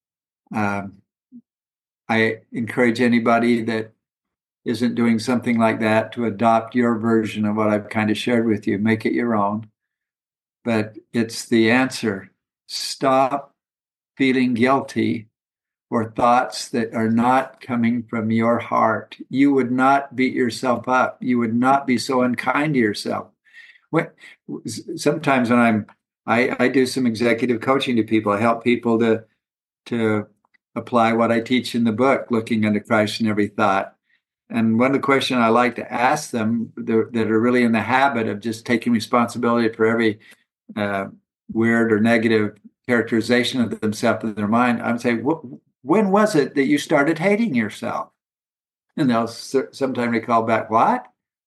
I encourage anybody that isn't doing something like that to adopt your version of what I've kind of shared with you. Make it your own. But it's the answer. Stop feeling guilty for thoughts that are not coming from your heart. You would not beat yourself up. You would not be so unkind to yourself. Sometimes when I do some executive coaching to people, I help people to apply what I teach in the book, looking unto Christ in every thought. And one of the questions I like to ask them that are really in the habit of just taking responsibility for every weird or negative characterization of themselves in their mind, I would say, when was it that you started hating yourself? And they'll sometimes recall back, what?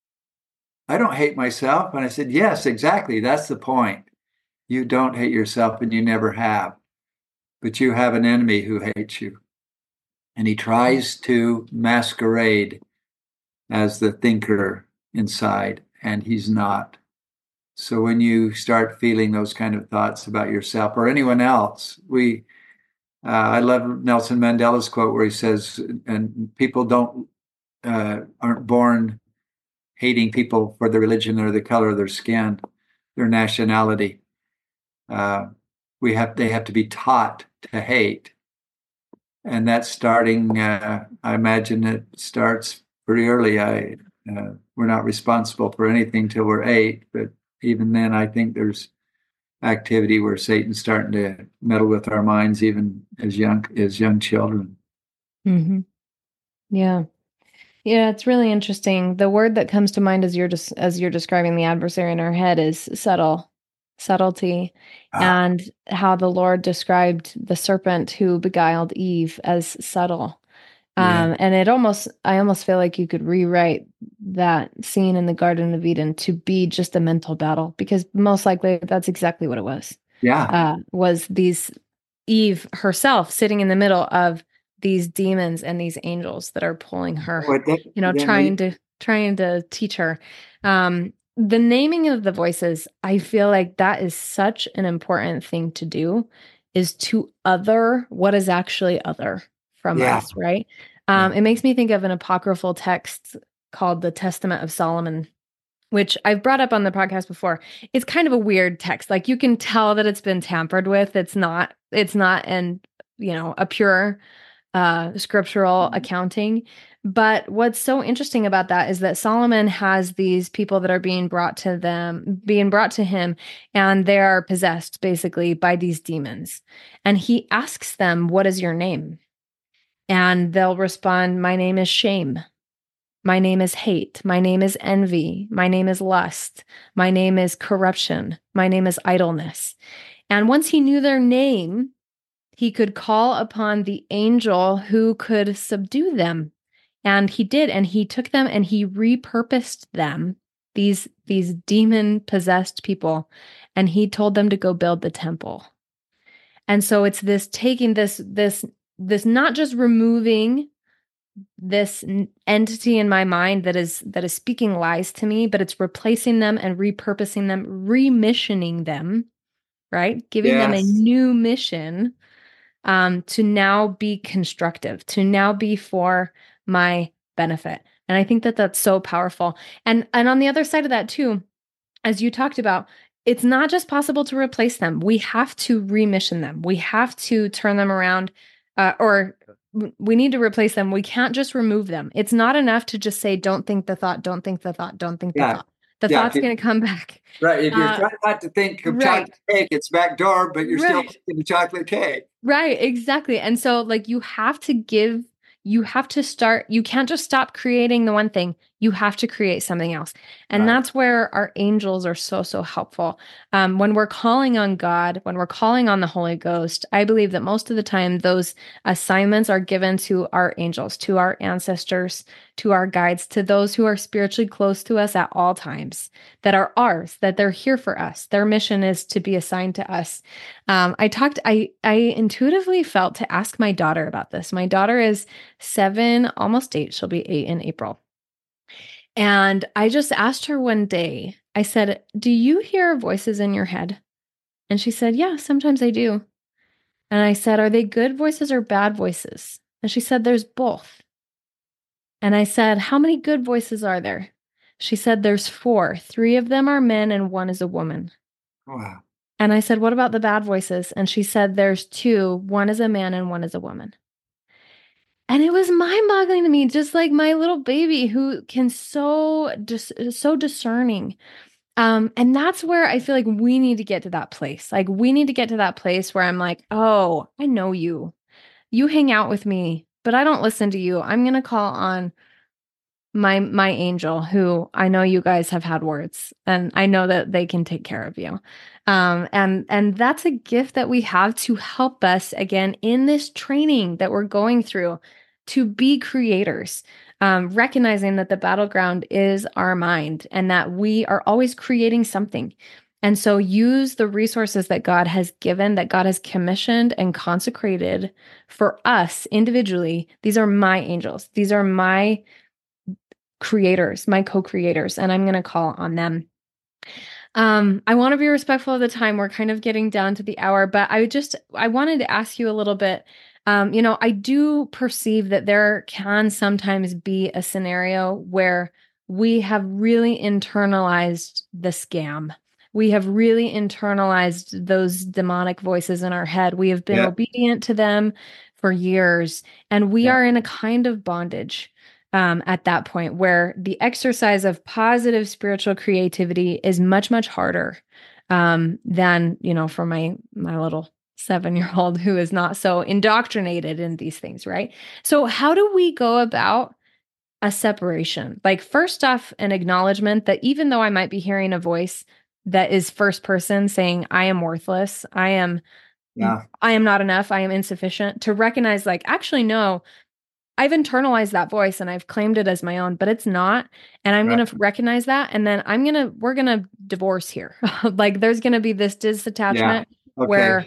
I don't hate myself. And I said, yes, exactly. That's the point. You don't hate yourself and you never have. But you have an enemy who hates you. And he tries to masquerade as the thinker inside, and he's not. So when you start feeling those kind of thoughts about yourself or anyone else, I love Nelson Mandela's quote where he says, and people aren't born hating people for their religion or the color of their skin, their nationality. They have to be taught to hate. And that's starting, I imagine it starts pretty early. We're not responsible for anything till we're 8, but even then, I think there's activity where Satan's starting to meddle with our minds, even as young children. Mm-hmm. Yeah, it's really interesting. The word that comes to mind as you're describing the adversary in our head is subtlety, and how the Lord described the serpent who beguiled Eve as subtle. Yeah. And I almost feel like you could rewrite that scene in the Garden of Eden to be just a mental battle, because most likely that's exactly what it was. Yeah. Was these Eve herself sitting in the middle of these demons and these angels that are pulling her, What that, trying to teach her. The naming of the voices, I feel like that is such an important thing to do, is to other what is actually other from yeah, us, right? yeah, It makes me think of an apocryphal text called the Testament of Solomon, which I've brought up on the podcast before. It's kind of a weird text. Like you can tell that it's been tampered with. It's not an, a pure scriptural accounting. But what's so interesting about that is that Solomon has these people that are being brought to him, and they are possessed basically by these demons. And he asks them, "What is your name?" And they'll respond, "My name is shame. My name is hate. My name is envy. My name is lust. My name is corruption. My name is idleness." And once he knew their name, he could call upon the angel who could subdue them. And he did. And he took them and he repurposed them, these demon possessed people. And he told them to go build the temple. And so it's this taking this not just removing this entity in my mind that is speaking lies to me, but it's replacing them and repurposing them, remissioning them, right? Giving them a yes, new mission, to now be constructive, to now be for my benefit. And I think that that's so powerful. And on the other side of that too, as you talked about, it's not just possible to replace them. We have to remission them. We have to turn them around, or we need to replace them. We can't just remove them. It's not enough to just say, don't think the thought, don't think the thought, don't think the yeah, thought. The yeah. thought's going to come back. Right. If you're trying not to think of Right. chocolate cake, it's back door, but you're still Right. thinking of chocolate cake. Right, exactly. And so like you have to start, you can't just stop creating the one thing. You have to create something else. And Right. that's where our angels are so, so helpful. When we're calling on God, when we're calling on the Holy Ghost, I believe that most of the time those assignments are given to our angels, to our ancestors, to our guides, to those who are spiritually close to us at all times, that are ours, that they're here for us. Their mission is to be assigned to us. I intuitively felt to ask my daughter about this. My daughter is 7, almost 8. She'll be 8 in April. And I just asked her one day, I said, "Do you hear voices in your head?" And she said, "Yeah, sometimes I do." And I said, "Are they good voices or bad voices?" And she said, "There's both." And I said, "How many good voices are there?" She said, "There's 4. 3 of them are men and 1 is a woman." Wow. And I said, "What about the bad voices?" And she said, "There's 2. 1 is a man and 1 is a woman." And it was mind-boggling to me, just like my little baby who can so discerning. And that's where I feel like we need to get to that place. Like we need to get to that place where I'm like, "Oh, I know you. You hang out with me, but I don't listen to you. I'm going to call on my angel, who I know you guys have had words, and I know that they can take care of you." And that's a gift that we have to help us again in this training that we're going through to be creators, recognizing that the battleground is our mind and that we are always creating something. And so use the resources that God has given, that God has commissioned and consecrated for us individually. These are my angels. These are my creators, my co-creators, and I'm going to call on them. I want to be respectful of the time. We're kind of getting down to the hour, but I wanted to ask you a little bit. I do perceive that there can sometimes be a scenario where we have really internalized the scam. We have really internalized those demonic voices in our head. We have been Yeah. obedient to them for years, and we Yeah. are in a kind of bondage at that point, where the exercise of positive spiritual creativity is much, much harder than, for my little 7-year-old who is not so indoctrinated in these things, right? So how do we go about a separation? Like, first off, an acknowledgement that even though I might be hearing a voice that is first person saying, "I am worthless, Yeah. I am not enough, I am insufficient," to recognize, like, actually, no, I've internalized that voice and I've claimed it as my own, but it's not. And I'm Right. going to recognize that. And then we're going to divorce here. Like there's going to be this Yeah. disattachment Okay. where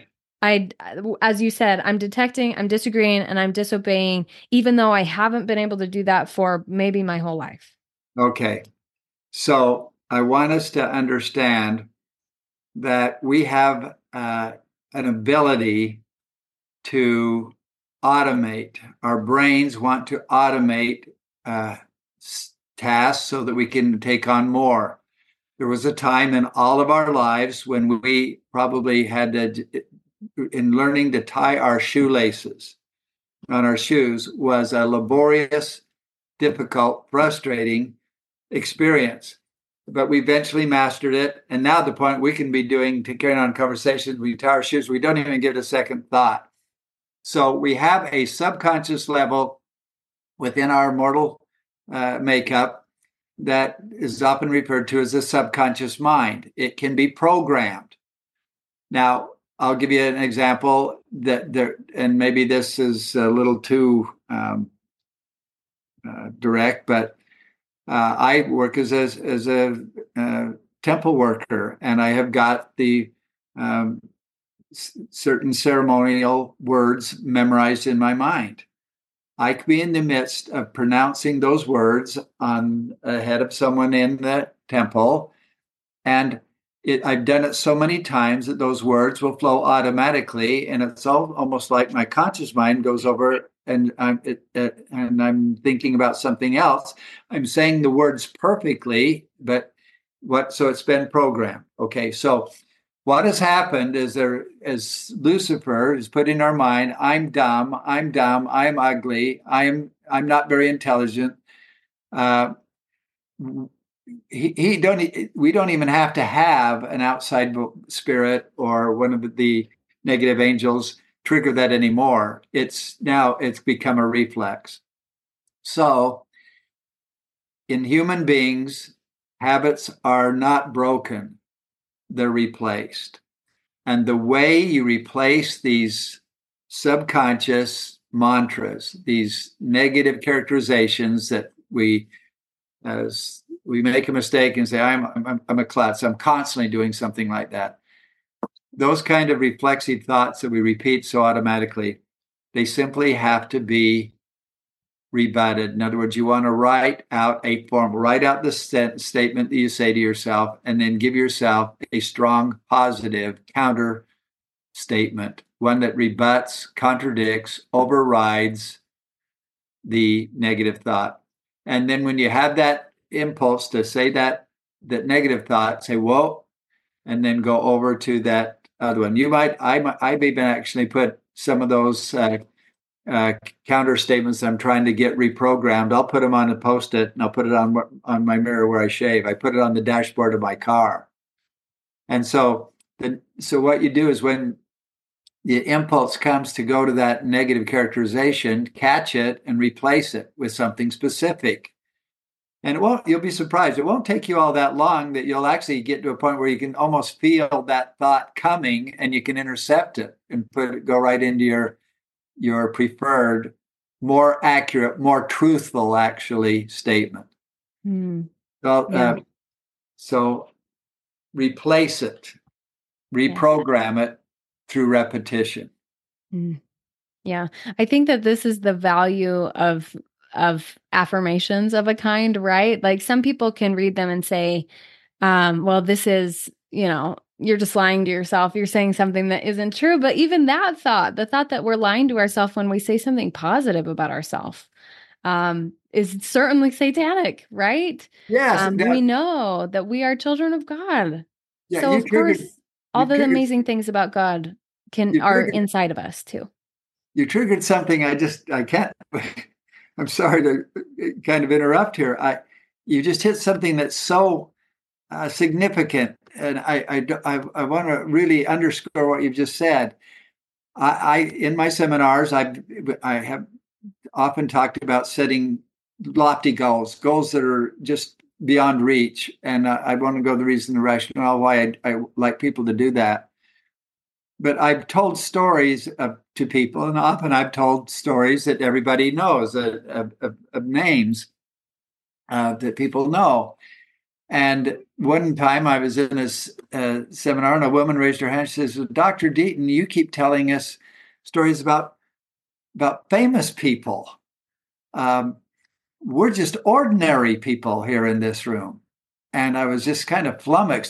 as you said, I'm detecting, I'm disagreeing, and I'm disobeying, even though I haven't been able to do that for maybe my whole life. Okay. So I want us to understand that we have an ability to automate. Our brains want to automate tasks so that we can take on more. There was a time in all of our lives when we probably had to, in learning to tie our shoelaces on our shoes, was a laborious, difficult, frustrating experience. But we eventually mastered it. And now the point we can be doing to carrying on conversations, we tie our shoes, we don't even give it a second thought. So we have a subconscious level within our mortal makeup that is often referred to as the subconscious mind. It can be programmed. Now, I'll give you an example that there, and maybe this is a little too direct, but I work as a temple worker, and I have got the certain ceremonial words memorized in my mind. I could be in the midst of pronouncing those words on ahead of someone in the temple, and I've done it so many times that those words will flow automatically, and it's almost like my conscious mind goes over, and I'm thinking about something else. I'm saying the words perfectly, but so it's been programmed. Okay, so what has happened is as Lucifer is put in our mind, I'm dumb, I'm ugly, I'm not very intelligent. We don't even have to have an outside spirit or one of the negative angels trigger that anymore. It's become a reflex. So in human beings, habits are not broken, they're replaced. And the way you replace these subconscious mantras, these negative characterizations that as we make a mistake and say, I'm a klutz, I'm constantly doing something like that. Those kind of reflexive thoughts that we repeat so automatically, they simply have to be rebutted. In other words, you want to write out the statement that you say to yourself, and then give yourself a strong, positive counter statement, one that rebuts, contradicts, overrides the negative thought. And then when you have that impulse to say that negative thought, say, whoa, and then go over to that other one. I've even actually put some of those counter statements I'm trying to get reprogrammed. I'll put them on a Post-it, and I'll put it on my mirror where I shave. I put it on the dashboard of my car. And so what you do is when the impulse comes to go to that negative characterization, catch it and replace it with something specific. And you'll be surprised. It won't take you all that long that you'll actually get to a point where you can almost feel that thought coming, and you can intercept it and go right into your preferred, more accurate, more truthful, actually, statement. So replace it, reprogram it through repetition. Yeah. I think that this is the value of affirmations of a kind, right? Like some people can read them and say, well, this is, you're just lying to yourself. You're saying something that isn't true. But even that thought, the thought that we're lying to ourselves when we say something positive about ourselves, is certainly satanic, right? Yes. We know that we are children of God. Yeah, so of course, all the amazing things about God are inside of us too. You triggered something. I can't, I'm sorry to kind of interrupt here. You just hit something that's so significant. And I want to really underscore what you've just said. In my seminars, I have often talked about setting lofty goals that are just beyond reach. And I want to go the reason, the rationale why I like people to do that. But I've told stories to people, and often I've told stories that everybody knows of names that people know. And one time I was in a seminar, and a woman raised her hand. She says, "Dr. Deaton, you keep telling us stories about famous people. We're just ordinary people here in this room." And I was just kind of flummoxed.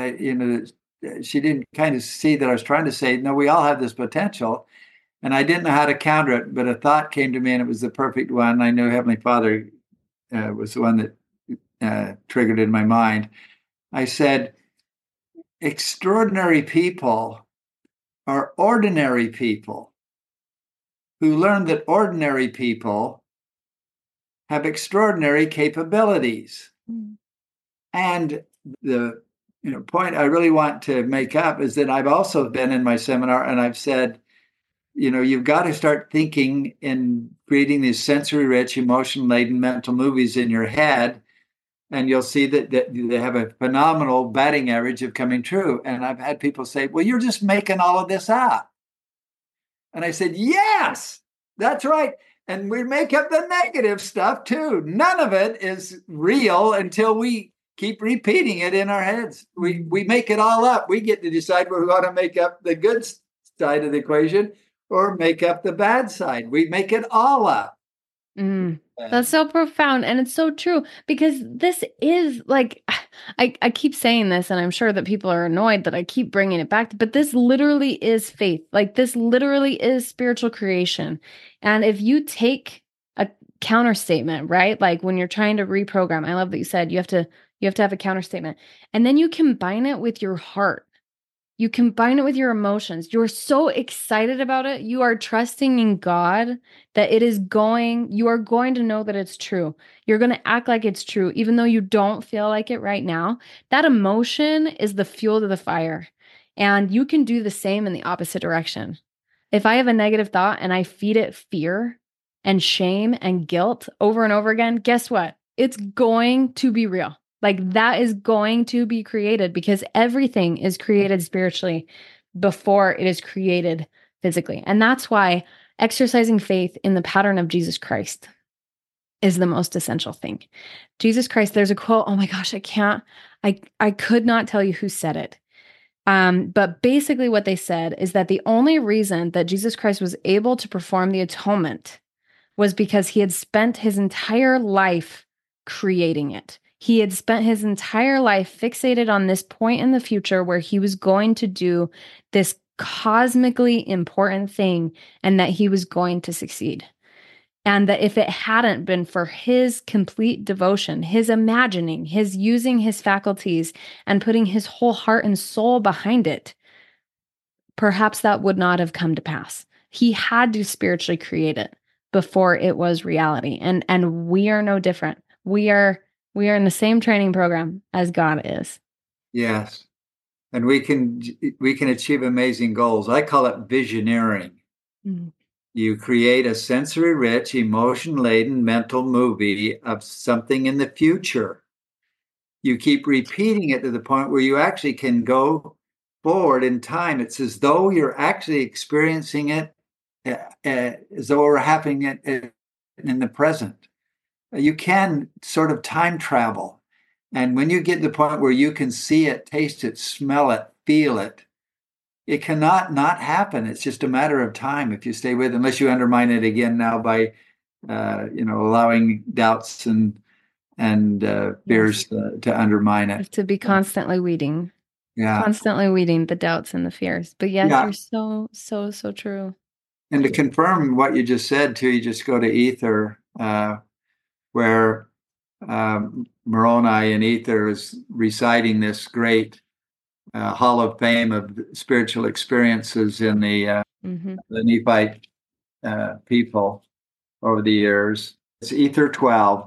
She didn't kind of see that I was trying to say, no, we all have this potential. And I didn't know how to counter it, but a thought came to me, and it was the perfect one. I knew Heavenly Father was the one that triggered it in my mind. I said, extraordinary people are ordinary people who learn that ordinary people have extraordinary capabilities. Mm. And the point I really want to make up is that I've also been in my seminar, and I've said, you've got to start thinking in creating these sensory-rich, emotion-laden mental movies in your head, and you'll see that they have a phenomenal batting average of coming true. And I've had people say, well, you're just making all of this up. And I said, yes, that's right. And we make up the negative stuff too. None of it is real until we keep repeating it in our heads. We make it all up. We get to decide whether we want to make up the good side of the equation or make up the bad side. We make it all up. That's so profound. And it's so true, because this is like, I keep saying this, and I'm sure that people are annoyed that I keep bringing it back, but this literally is faith. Like, this literally is spiritual creation. And if you take a counter statement, right? Like when you're trying to reprogram, I love that you said you have to have a counter statement, and then you combine it with your heart. You combine it with your emotions. You're so excited about it. You are trusting in God that you are going to know that it's true. You're going to act like it's true, even though you don't feel like it right now. That emotion is the fuel to the fire. And you can do the same in the opposite direction. If I have a negative thought and I feed it fear and shame and guilt over and over again, guess what? It's going to be real. Like, that is going to be created, because everything is created spiritually before it is created physically. And that's why exercising faith in the pattern of Jesus Christ is the most essential thing. Jesus Christ, there's a quote. Oh my gosh, I could not tell you who said it. But basically what they said is that the only reason that Jesus Christ was able to perform the atonement was because he had spent his entire life creating it. He had spent his entire life fixated on this point in the future where he was going to do this cosmically important thing, and that he was going to succeed. And that if it hadn't been for his complete devotion, his imagining, his using his faculties and putting his whole heart and soul behind it, perhaps that would not have come to pass. He had to spiritually create it before it was reality. And we are no different. We are in the same training program as God is. Yes. And we can achieve amazing goals. I call it visioneering. Mm-hmm. You create a sensory-rich, emotion-laden mental movie of something in the future. You keep repeating it to the point where you actually can go forward in time. It's as though you're actually experiencing it, as though we're having it in the present. You can sort of time travel. And when you get to the point where you can see it, taste it, smell it, feel it, it cannot not happen. It's just a matter of time if you stay with it, unless you undermine it again now by, allowing doubts and fears to undermine it. To be constantly weeding. Yeah. Constantly weeding the doubts and the fears. But yes, you're so true. And to confirm what you just said too, you just go to Ether, where Moroni in Ether is reciting this great Hall of Fame of spiritual experiences in the Nephite people over the years. It's Ether 12,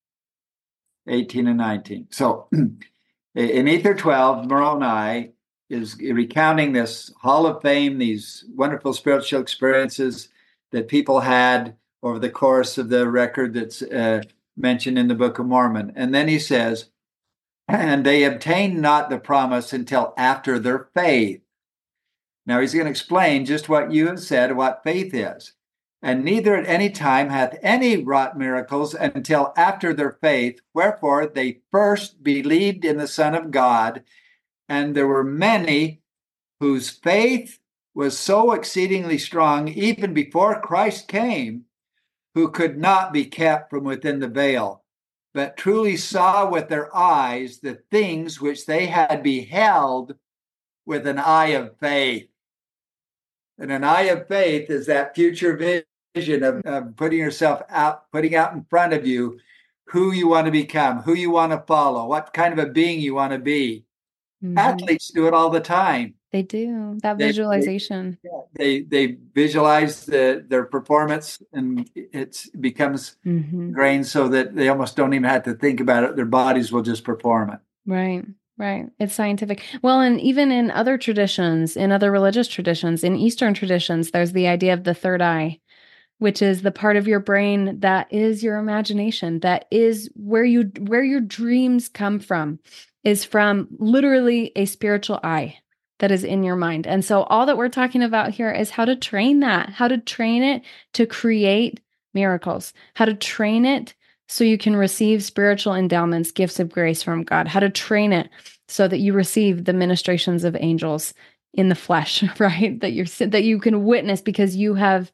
18 and 19. So in Ether 12, Moroni is recounting this Hall of Fame, these wonderful spiritual experiences that people had over the course of the record that's mentioned in the Book of Mormon. And then he says, and they obtained not the promise until after their faith. Now he's going to explain just what you have said, what faith is. and neither at any time hath any wrought miracles until after their faith. Wherefore they first believed in the Son of God, and there were many whose faith was so exceedingly strong, even before Christ came, who could not be kept from within the veil, but truly saw with their eyes the things which they had beheld with an eye of faith. And an eye of faith is that future vision of putting yourself out, putting out in front of you who you want to become, who you want to follow, what kind of a being you want to be. Mm-hmm. Athletes do it all the time. They do that visualization. They visualize their performance, and it becomes ingrained so that they almost don't even have to think about it. Their bodies will just perform it. Right. Right. It's scientific. Well, and even in other traditions, in other religious traditions, in Eastern traditions, there's the idea of the third eye, which is the part of your brain that is your imagination, that is where your dreams come from, is from literally a spiritual eye that is in your mind. And so all that we're talking about here is how to train that, how to train it to create miracles, how to train it so you can receive spiritual endowments, gifts of grace from God, how to train it so that you receive the ministrations of angels in the flesh, right? That you can witness because you have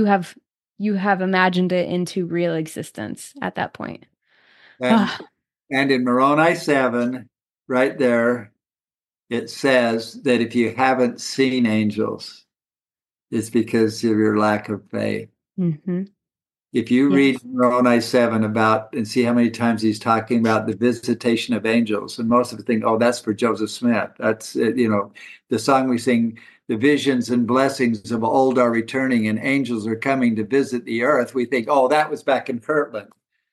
imagined it into real existence at that point. And in Moroni 7, right there, it says that if you haven't seen angels, it's because of your lack of faith. Mm-hmm. If you read Moroni 7 and see how many times he's talking about the visitation of angels, and most of the think, oh, that's for Joseph Smith. That's, the song we sing, the visions and blessings of old are returning and angels are coming to visit the earth. We think, oh, that was back in Kirtland.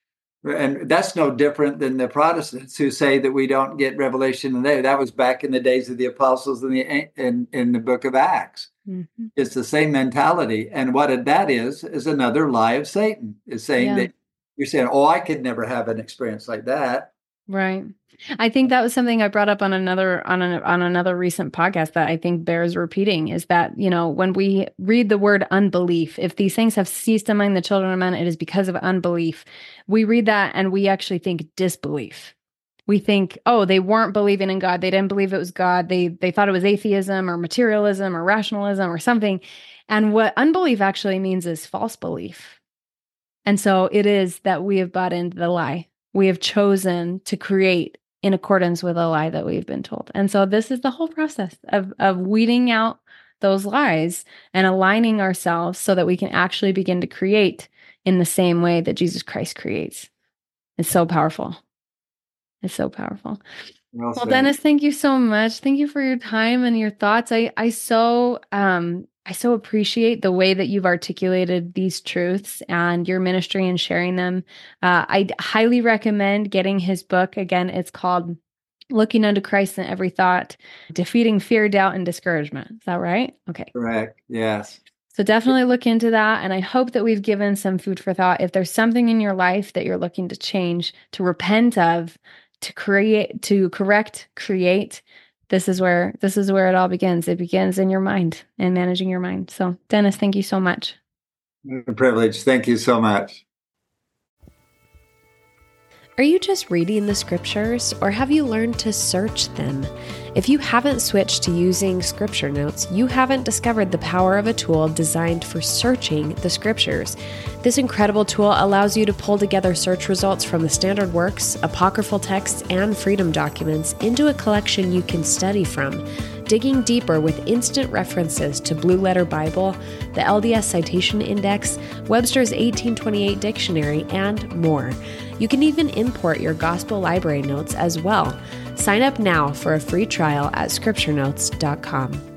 And that's no different than the Protestants who say that we don't get revelation today. That was back in the days of the apostles in the book of Acts. Mm-hmm. It's the same mentality. And what that is another lie of Satan, is saying that you're saying, oh, I could never have an experience like that. Right. I think that was something I brought up on another recent podcast that I think bears repeating, is that, when we read the word unbelief, if these things have ceased among the children of men, it is because of unbelief. We read that and we actually think disbelief. We think, oh, they weren't believing in God. They didn't believe it was God. They thought it was atheism or materialism or rationalism or something. And what unbelief actually means is false belief. And so it is that we have bought into the lie. We have chosen to create in accordance with a lie that we've been told. And so this is the whole process of weeding out those lies and aligning ourselves so that we can actually begin to create in the same way that Jesus Christ creates. It's so powerful. It's so powerful. Well, Dennis, thank you so much. Thank you for your time and your thoughts. I so appreciate the way that you've articulated these truths and your ministry and sharing them. I highly recommend getting his book. Again, it's called Looking Unto Christ in Every Thought, Defeating Fear, Doubt, and Discouragement. Is that right? Okay. Correct. Yes. So definitely look into that. And I hope that we've given some food for thought. If there's something in your life that you're looking to change, to repent of, to correct, create, this is where it all begins. It begins in your mind and managing your mind. So, Dennis, thank you so much. A privilege. Thank you so much. Are you just reading the scriptures, or have you learned to search them? If you haven't switched to using scripture notes, you haven't discovered the power of a tool designed for searching the scriptures. This incredible tool allows you to pull together search results from the standard works, apocryphal texts, and freedom documents into a collection you can study from, digging deeper with instant references to Blue Letter Bible, the LDS Citation Index, Webster's 1828 Dictionary, and more. You can even import your gospel library notes as well. Sign up now for a free trial at scripturenotes.com.